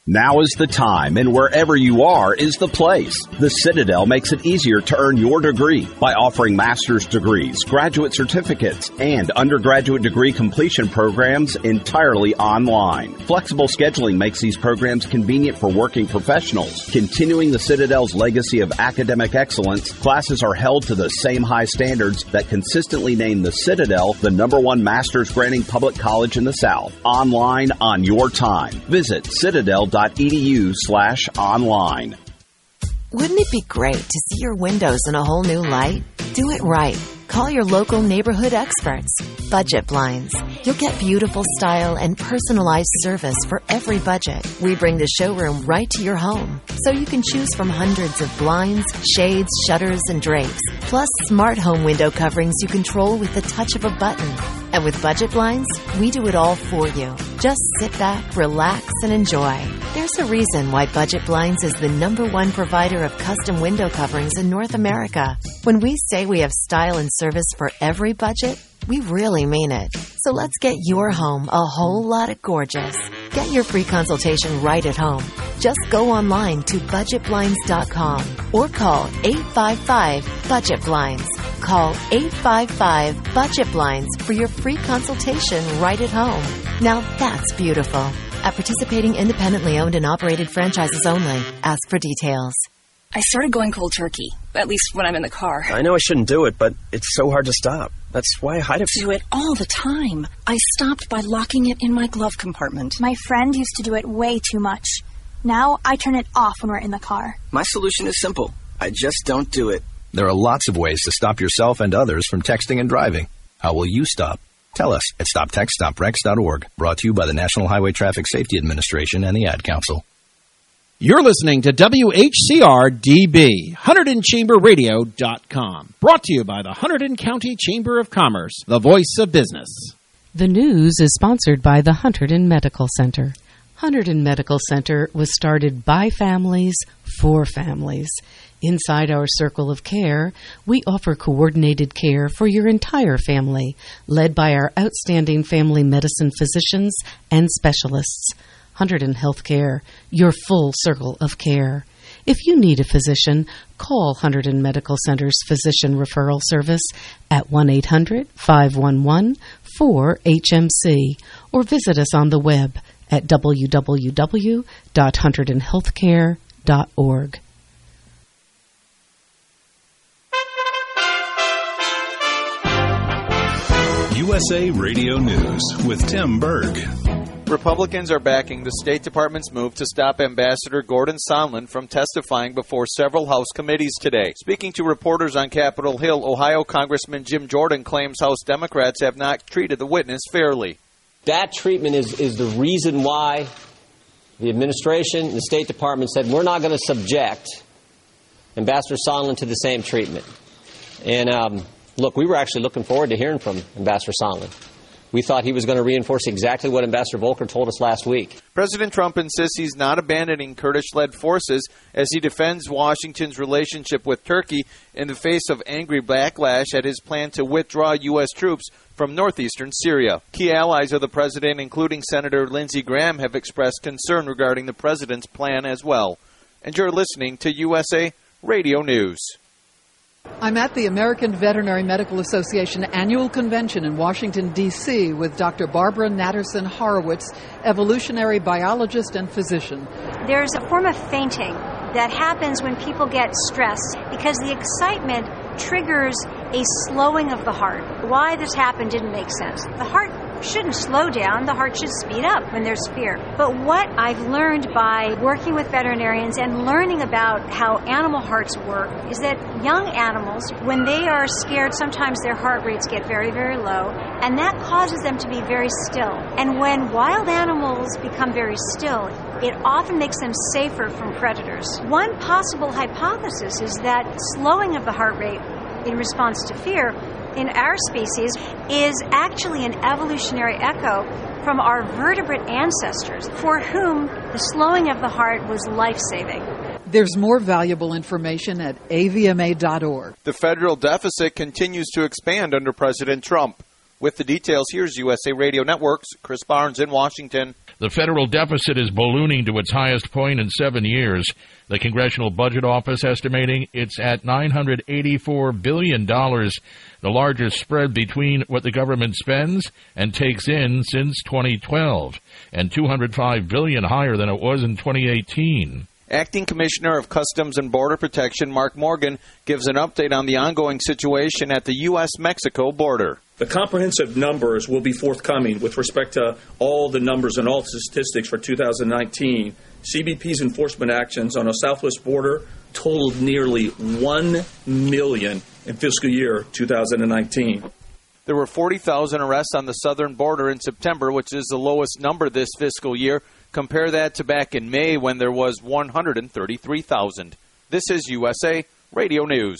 Now is the time, and wherever you are is the place. The Citadel makes it easier to earn your degree by offering master's degrees, graduate certificates, and undergraduate degree completion programs entirely online. Flexible scheduling makes these programs convenient for working professionals. Continuing the Citadel's legacy of academic excellence, classes are held to the same high standards that consistently name the Citadel the number one master's granting public college in the South. Online on your time. Visit Citadel. Edu slash online. Wouldn't it be great to see your windows in a whole new light? Do it right. Call your local neighborhood experts. Budget Blinds. You'll get beautiful style and personalized service for every budget. We bring the showroom right to your home, so you can choose from hundreds of blinds, shades, shutters, and drapes, plus smart home window coverings you control with the touch of a button. And with Budget Blinds, we do it all for you. Just sit back, relax, and enjoy. There's a reason why Budget Blinds is the number one provider of custom window coverings in North America. When we say we have style and service for every budget, we really mean it. So let's get your home a whole lot of gorgeous. Get your free consultation right at home. Just go online to budget blinds dot com or call eight five five budget blinds. Call eight five five budget blinds for your free consultation right at home. Now that's beautiful. At participating independently owned and operated franchises only. Ask for details. I started going cold turkey, at least when I'm in the car. I know I shouldn't do it, but it's so hard to stop. That's why I hide it. Do it all the time. I stopped by locking it in my glove compartment. My friend used to do it way too much. Now I turn it off when we're in the car. My solution is simple. I just don't do it. There are lots of ways to stop yourself and others from texting and driving. How will you stop? Tell us at stop text stop wrecks dot org. Brought to you by the National Highway Traffic Safety Administration and the Ad Council. You're listening to W H C R D B, Hunterdon Chamber Radio dot com. Brought to you by the Hunterdon County Chamber of Commerce, the voice of business. The news is sponsored by the Hunterdon Medical Center. Hunterdon Medical Center was started by families for families. Inside our circle of care, we offer coordinated care for your entire family, led by our outstanding family medicine physicians and specialists. Hunterdon Healthcare, your full circle of care. If you need a physician, call Hunterdon Medical Center's Physician Referral Service at one eight hundred five one one four H M C or visit us on the web at w w w dot hunterdon healthcare dot org. U S A Radio News with Tim Berg. Republicans are backing the State Department's move to stop Ambassador Gordon Sondland from testifying before several House committees today. Speaking to reporters on Capitol Hill, Ohio Congressman Jim Jordan claims House Democrats have not treated the witness fairly. That treatment is, is the reason why the administration and the State Department said we're not going to subject Ambassador Sondland to the same treatment. And um, look, we were actually looking forward to hearing from Ambassador Sondland. We thought he was going to reinforce exactly what Ambassador Volker told us last week. President Trump insists he's not abandoning Kurdish-led forces as he defends Washington's relationship with Turkey in the face of angry backlash at his plan to withdraw U S troops from northeastern Syria. Key allies of the president, including Senator Lindsey Graham, have expressed concern regarding the president's plan as well. And you're listening to U S A Radio News. I'm at the American Veterinary Medical Association annual convention in Washington, D C with Doctor Barbara Natterson Horowitz, evolutionary biologist and physician. There's a form of fainting that happens when people get stressed because the excitement triggers a slowing of the heart. Why this happened didn't make sense. The heart shouldn't slow down. The heart should speed up when there's fear. But what I've learned by working with veterinarians and learning about how animal hearts work is that young animals, when they are scared, sometimes their heart rates get very, very low, and that causes them to be very still. And when wild animals become very still, it often makes them safer from predators. One possible hypothesis is that slowing of the heart rate in response to fear in our species is actually an evolutionary echo from our vertebrate ancestors for whom the slowing of the heart was life-saving. There's more valuable information at A V M A dot org. The federal deficit continues to expand under President Trump. With the details, here's U S A Radio Network's Chris Barnes in Washington. The The federal deficit is ballooning to its highest point in seven years. The Congressional Budget Office estimating it's at nine hundred eighty-four billion dollars, the largest spread between what the government spends and takes in since twenty twelve, and two hundred five billion dollars higher than it was in twenty eighteen. Acting Commissioner of Customs and Border Protection Mark Morgan gives an update on the ongoing situation at the U S Mexico border. The comprehensive numbers will be forthcoming with respect to all the numbers and all statistics for two thousand nineteen. C B P's enforcement actions on our southwest border totaled nearly one million in fiscal year two thousand nineteen. There were forty thousand arrests on the southern border in September, which is the lowest number this fiscal year. Compare that to back in May when there was one hundred thirty-three thousand. This is U S A Radio News.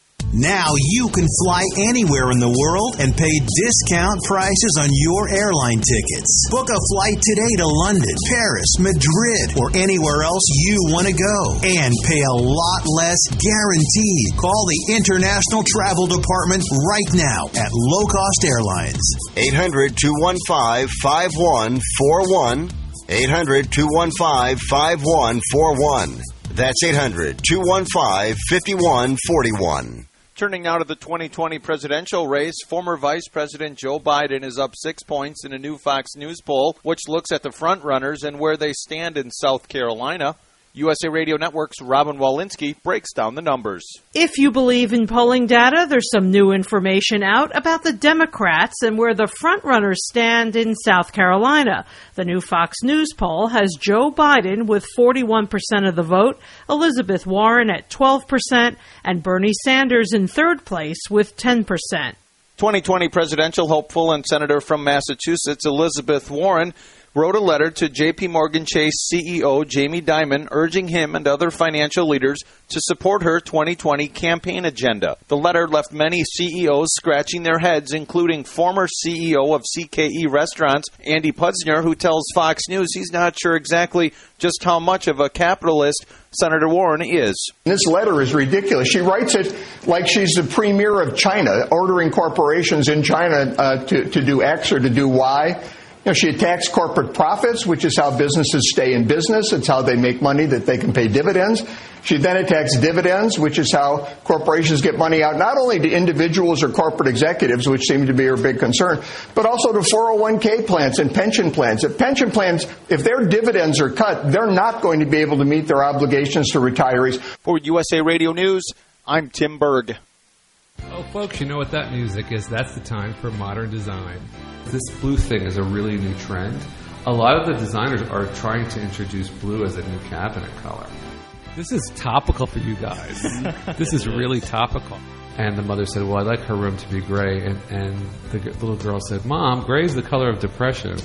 Now you can fly anywhere in the world and pay discount prices on your airline tickets. Book a flight today to London, Paris, Madrid, or anywhere else you want to go. And pay a lot less guaranteed. Call the International Travel Department right now at Low Cost Airlines. eight hundred, two one five, five one four one. eight hundred, two one five, five one four one. That's eight hundred, two one five, five one four one. Turning now to the twenty twenty presidential race, former Vice President Joe Biden is up six points in a new Fox News poll, which looks at the frontrunners and where they stand in South Carolina. U S A Radio Network's Robin Walensky breaks down the numbers. If you believe in polling data, there's some new information out about the Democrats and where the frontrunners stand in South Carolina. The new Fox News poll has Joe Biden with forty-one percent of the vote, Elizabeth Warren at twelve percent, and Bernie Sanders in third place with ten percent. twenty twenty presidential hopeful and Senator from Massachusetts, Elizabeth Warren, wrote a letter to J P Morgan Chase C E O Jamie Dimon urging him and other financial leaders to support her twenty twenty campaign agenda. The letter left many C E Os scratching their heads, including former C E O of C K E Restaurants, Andy Pudzner, who tells Fox News he's not sure exactly just how much of a capitalist Senator Warren is. This letter is ridiculous. She writes it like she's the premier of China, ordering corporations in China uh, to, to do X or to do Y. You know, she attacks corporate profits, which is how businesses stay in business. It's how they make money that they can pay dividends. She then attacks dividends, which is how corporations get money out not only to individuals or corporate executives, which seem to be her big concern, but also to four oh one k plans and pension plans. If pension plans, if their dividends are cut, they're not going to be able to meet their obligations to retirees. For U S A Radio News, I'm Tim Berg. Oh, folks, you know what that music is. That's the time for modern design. This blue thing is a really new trend. A lot of the designers are trying to introduce blue as a new cabinet color. This is topical for you guys. This is really topical. And the mother said, well, I'd like her room to be gray. And, and the g- little girl said, Mom, gray is the color of depression.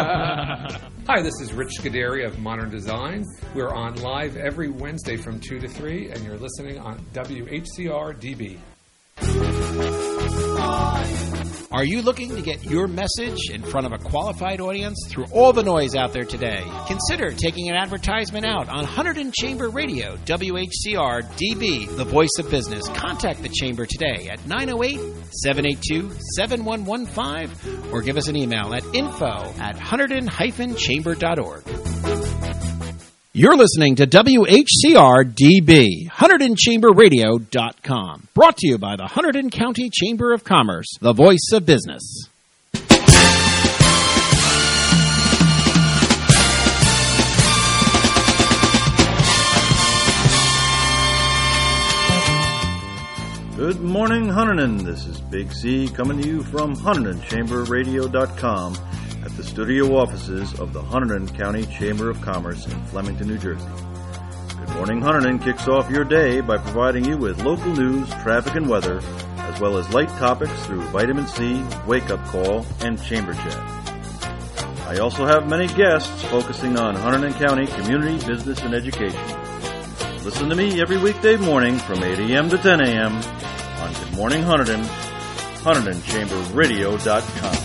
Hi, this is Rich Scuderi of Modern Design. We're on live every Wednesday from two to three, and you're listening on W H C R D B. Are you looking to get your message in front of a qualified audience through all the noise out there today? Consider taking an advertisement out on Hunterdon Chamber Radio, W H C R D B, the voice of business. Contact the Chamber today at nine oh eight, seven eight two, seven one one five or give us an email at info at hunterdon dash chamber dot org. You're listening to W H C R D B, Hunterdon Chamber Radio dot com. Brought to you by the Hunterdon County Chamber of Commerce, the voice of business. Good morning, Hunterdon. This is Big C coming to you from Hunterdon Chamber Radio dot com at the studio offices of the Hunterdon County Chamber of Commerce in Flemington, New Jersey. Good Morning Hunterdon kicks off your day by providing you with local news, traffic, and weather, as well as light topics through Vitamin C, Wake Up Call, and Chamber Chat. I also have many guests focusing on Hunterdon County community, business, and education. Listen to me every weekday morning from eight a.m. to ten a.m. on Good Morning Hunterdon, Hunterdon Chamber Radio dot com.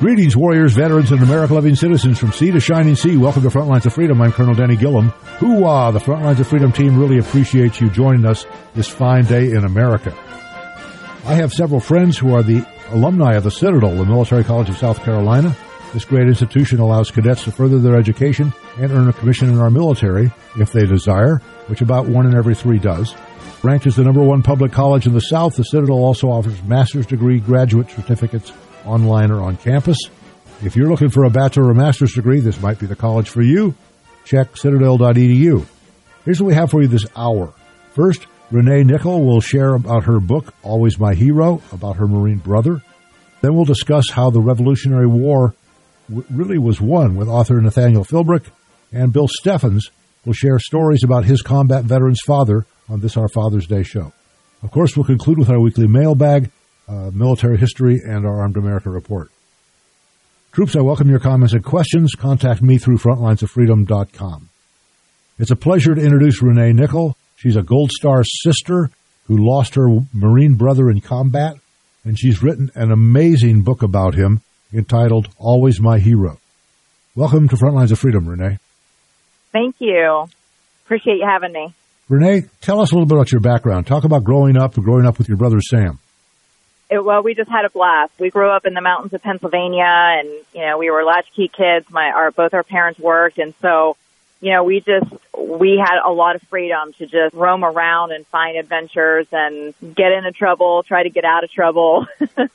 Greetings, warriors, veterans, and America-loving citizens from sea to shining sea. Welcome to Frontlines of Freedom. I'm Colonel Denny Gillum. Hoo-wah! The Frontlines of Freedom team really appreciates you joining us this fine day in America. I have several friends who are the alumni of the Citadel, the Military College of South Carolina. This great institution allows cadets to further their education and earn a commission in our military, if they desire, which about one in every three does. Ranked as the number one public college in the South, the Citadel also offers master's degree graduate certificates online or on campus. If you're looking for a bachelor or master's degree, this might be the college for you. Check citadel dot e d u. Here's what we have for you this hour. First, Renee Nickel will share about her book, Always My Hero, about her Marine brother. Then we'll discuss how the Revolutionary War w- really was won with author Nathaniel Philbrick. And Bill Steffens will share stories about his combat veteran's father on this, our Father's Day show. Of course, we'll conclude with our weekly mailbag, uh, military history, and our Armed America Report. Troops, I welcome your comments and questions. Contact me through frontlines of freedom dot com. It's a pleasure to introduce Renee Nickel. She's a Gold Star sister who lost her Marine brother in combat, and she's written an amazing book about him entitled Always My Hero. Welcome to Frontlines of Freedom, Renee. Thank you. Appreciate you having me. Renee, tell us a little bit about your background. Talk about growing up, growing up with your brother Sam. It, well, we just had a blast. We grew up in the mountains of Pennsylvania, and you know, we were latchkey kids. My, our both our parents worked, and so, you know, we just we had a lot of freedom to just roam around and find adventures and get into trouble, try to get out of trouble.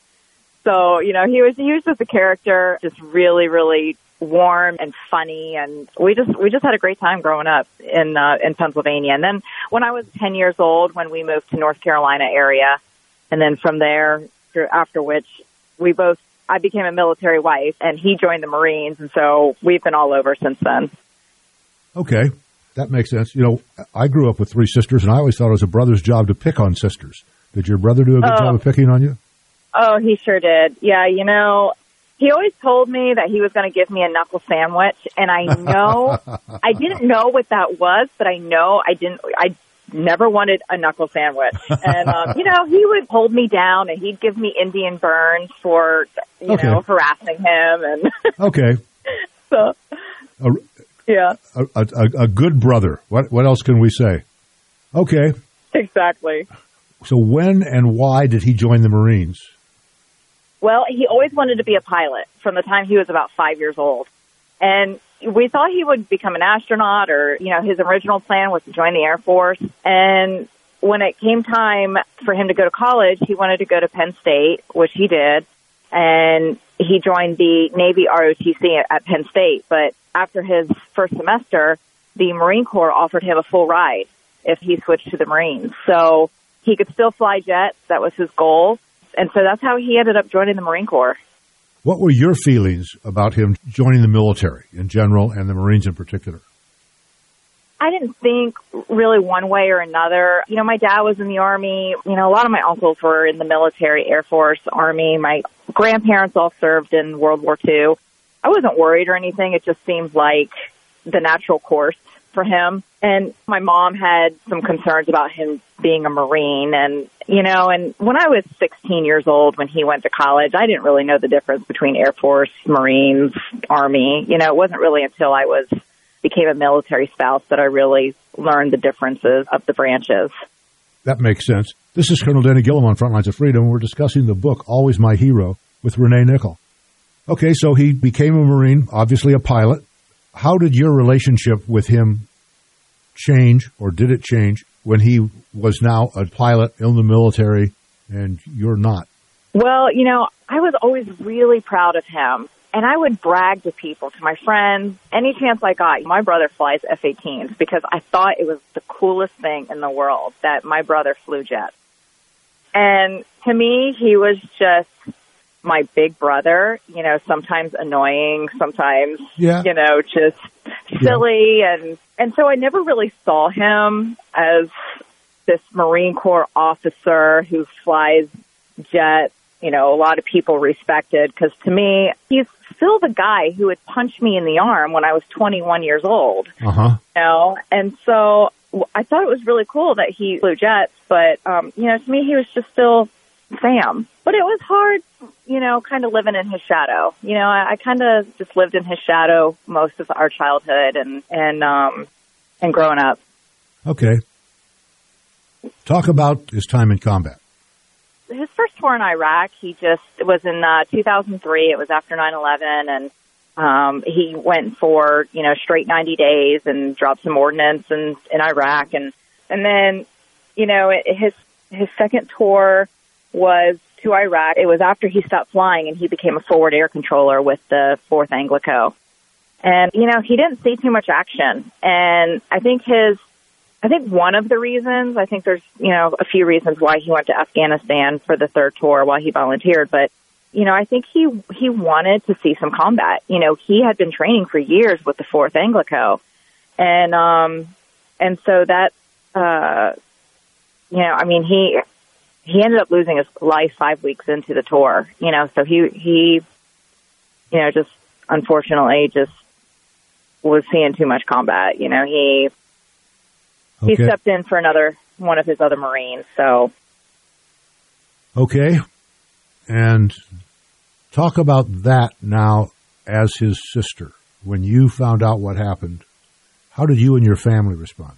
So, you know, he was he was just a character, just really, really warm and funny, and we just we just had a great time growing up in uh, in Pennsylvania. And then when I was ten years old, when we moved to North Carolina area. And then from there, after which we both, I became a military wife, and he joined the Marines, and so we've been all over since then. Okay, that makes sense. You know, I grew up with three sisters, and I always thought it was a brother's job to pick on sisters. Did your brother do a good oh. job of picking on you? Oh, he sure did. Yeah, you know, he always told me that he was going to give me a knuckle sandwich, and I know, I didn't know what that was, but I know I didn't, I never wanted a knuckle sandwich. And, um, you know, he would hold me down and he'd give me Indian burns for, you okay. know, harassing him. And okay. So, a, yeah. A, a, a good brother. What, what else can we say? Okay. Exactly. So when and why did he join the Marines? Well, he always wanted to be a pilot from the time he was about five years old. And we thought he would become an astronaut, or, you know, his original plan was to join the Air Force. And when it came time for him to go to college, he wanted to go to Penn State, which he did. And he joined the Navy R O T C at Penn State. But after his first semester, the Marine Corps offered him a full ride if he switched to the Marines. So he could still fly jets. That was his goal. And so that's how he ended up joining the Marine Corps. What were your feelings about him joining the military in general and the Marines in particular? I didn't think really one way or another. You know, my dad was in the Army. You know, a lot of my uncles were in the military, Air Force, Army. My grandparents all served in World War Two. I wasn't worried or anything. It just seemed like the natural course for him. And my mom had some concerns about him being a Marine. And, you know, and when I was sixteen years old, when he went to college, I didn't really know the difference between Air Force, Marines, Army. You know, it wasn't really until I was became a military spouse that I really learned the differences of the branches. That makes sense. This is Colonel Denny Gillum on Frontlines of Freedom. We're discussing the book, Always My Hero, with Renee Nickel. Okay, so he became a Marine, obviously a pilot. How did your relationship with him change, or did it change, when he was now a pilot in the military and you're not? Well, you know, I was always really proud of him. And I would brag to people, to my friends, any chance I got. My brother flies F eighteens because I thought it was the coolest thing in the world that my brother flew jets. And to me, he was just my big brother, you know, sometimes annoying, sometimes, yeah. you know, just silly. Yeah. And, and so I never really saw him as this Marine Corps officer who flies jets. You know, a lot of people respected, because to me, he's still the guy who would punch me in the arm when I was twenty-one years old. Uh-huh. You know, and so I thought it was really cool that he flew jets, but, um, you know, to me, he was just still Sam. But it was hard, you know, kind of living in his shadow. You know, I, I kind of just lived in his shadow most of our childhood and, and, um, and growing up. Okay. Talk about his time in combat. His first tour in Iraq, he just, it was in uh, two thousand three. It was after nine eleven, and um, he went for, you know, straight ninety days and dropped some ordnance in, in Iraq. And, and then, you know, it, his his second tour was to Iraq. It was after he stopped flying, and he became a forward air controller with the fourth Anglico. And, you know, he didn't see too much action. And I think his I think one of the reasons, I think there's, you know, a few reasons why he went to Afghanistan for the third tour while he volunteered. But, you know, I think he, he wanted to see some combat. You know, he had been training for years with the fourth Anglico. And, um, and so that, uh, you know, I mean, he, he ended up losing his life five weeks into the tour, you know, so he, he, you know, just unfortunately just was seeing too much combat. You know, he, Okay. He stepped in for another one of his other Marines. So, okay, and talk about that now as his sister. When you found out what happened, how did you and your family respond?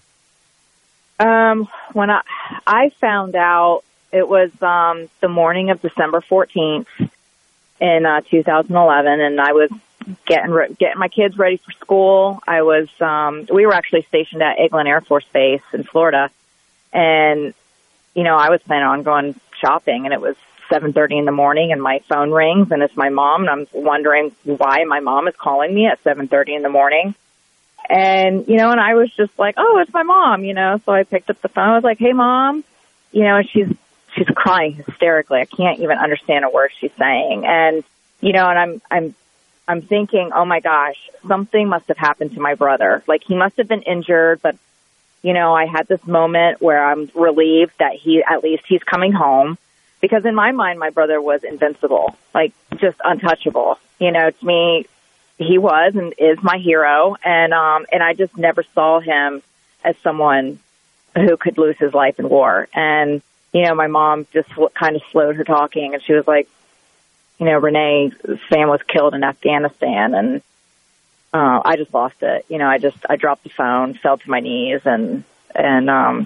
Um, when I I found out, it was um, the morning of December fourteenth in uh, two thousand eleven, and I was getting re- getting my kids ready for school. I was um we were actually stationed at Eglin Air Force Base in Florida, and you know, I was planning on going shopping, and it was seven thirty in the morning, and my phone rings, and it's my mom, and I'm wondering why my mom is calling me at seven thirty in the morning. And you know, and I was just like, oh, it's my mom, you know. So I picked up the phone. I was like, hey, Mom, you know, and she's she's crying hysterically. I can't even understand a word she's saying. And you know, and I'm I'm I'm thinking, oh, my gosh, something must have happened to my brother. Like, he must have been injured, but, you know, I had this moment where I'm relieved that he, at least he's coming home. Because in my mind, my brother was invincible, like, just untouchable. You know, to me, he was and is my hero. And, um, and I just never saw him as someone who could lose his life in war. And, you know, my mom just kind of slowed her talking, and she was like, you know, Renee, Sam was killed in Afghanistan, and uh, I just lost it. You know, I just, I dropped the phone, fell to my knees, and, and, um,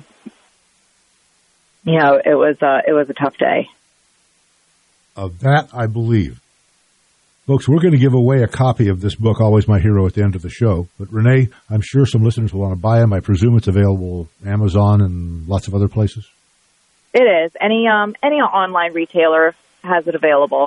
you know, it was, uh, it was a tough day. Of that, I believe. Folks, we're going to give away a copy of this book, Always My Hero, at the end of the show. But Renee, I'm sure some listeners will want to buy them. I presume it's available Amazon and lots of other places. It is. Any, um, any online retailer has it available.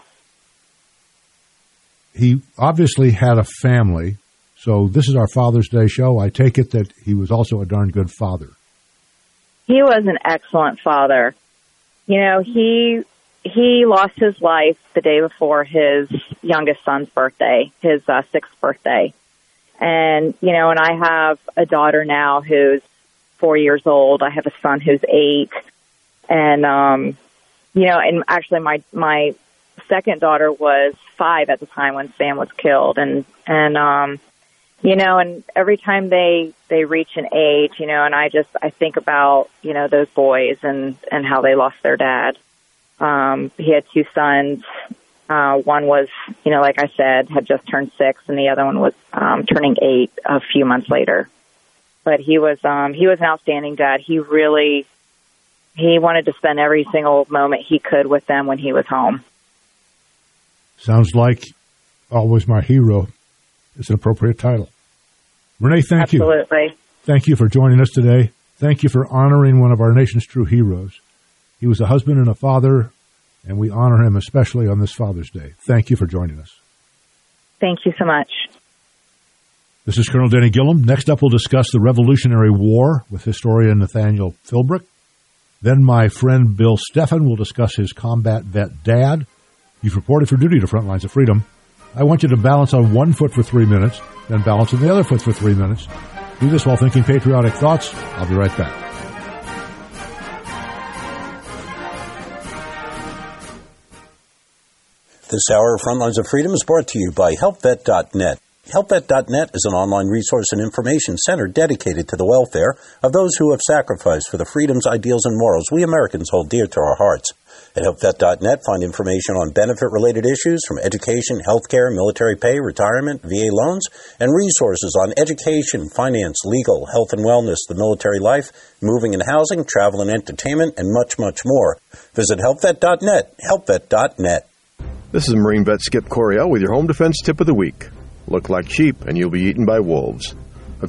He obviously had a family, so this is our Father's Day show. I take it that he was also a darn good father. He was an excellent father. You know, he he lost his life the day before his youngest son's birthday, his uh, sixth birthday. And, you know, and I have a daughter now who's four years old. I have a son who's eight. And, um, you know, and actually my my second daughter was five at the time when Sam was killed. And, and, um, you know, and every time they, they reach an age, you know, and I just, I think about, you know, those boys and, and how they lost their dad. Um, he had two sons. Uh, one was, you know, like I said, had just turned six, and the other one was, um, turning eight a few months later. But he was, um, he was an outstanding dad. He really, he wanted to spend every single moment he could with them when he was home. Sounds like Always My Hero is an appropriate title. Renee, thank Absolutely. you. Absolutely. Thank you for joining us today. Thank you for honoring one of our nation's true heroes. He was a husband and a father, and we honor him especially on this Father's Day. Thank you for joining us. Thank you so much. This is Colonel Denny Gillum. Next up, we'll discuss the Revolutionary War with historian Nathaniel Philbrick. Then my friend Bill Steffen will discuss his combat vet dad. You've reported for duty to Front Lines of Freedom. I want you to balance on one foot for three minutes, then balance on the other foot for three minutes. Do this while thinking patriotic thoughts. I'll be right back. This hour of Front Lines of Freedom is brought to you by Help Vet dot net. Help Vet dot net is an online resource and information center dedicated to the welfare of those who have sacrificed for the freedoms, ideals, and morals we Americans hold dear to our hearts. At Help Vet dot net, find information on benefit-related issues from education, healthcare, military pay, retirement, V A loans, and resources on education, finance, legal, health and wellness, the military life, moving and housing, travel and entertainment, and much, much more. Visit Help Vet dot net, Help Vet dot net. This is Marine vet Skip Coryell with your Home Defense Tip of the Week. Look like sheep and you'll be eaten by wolves.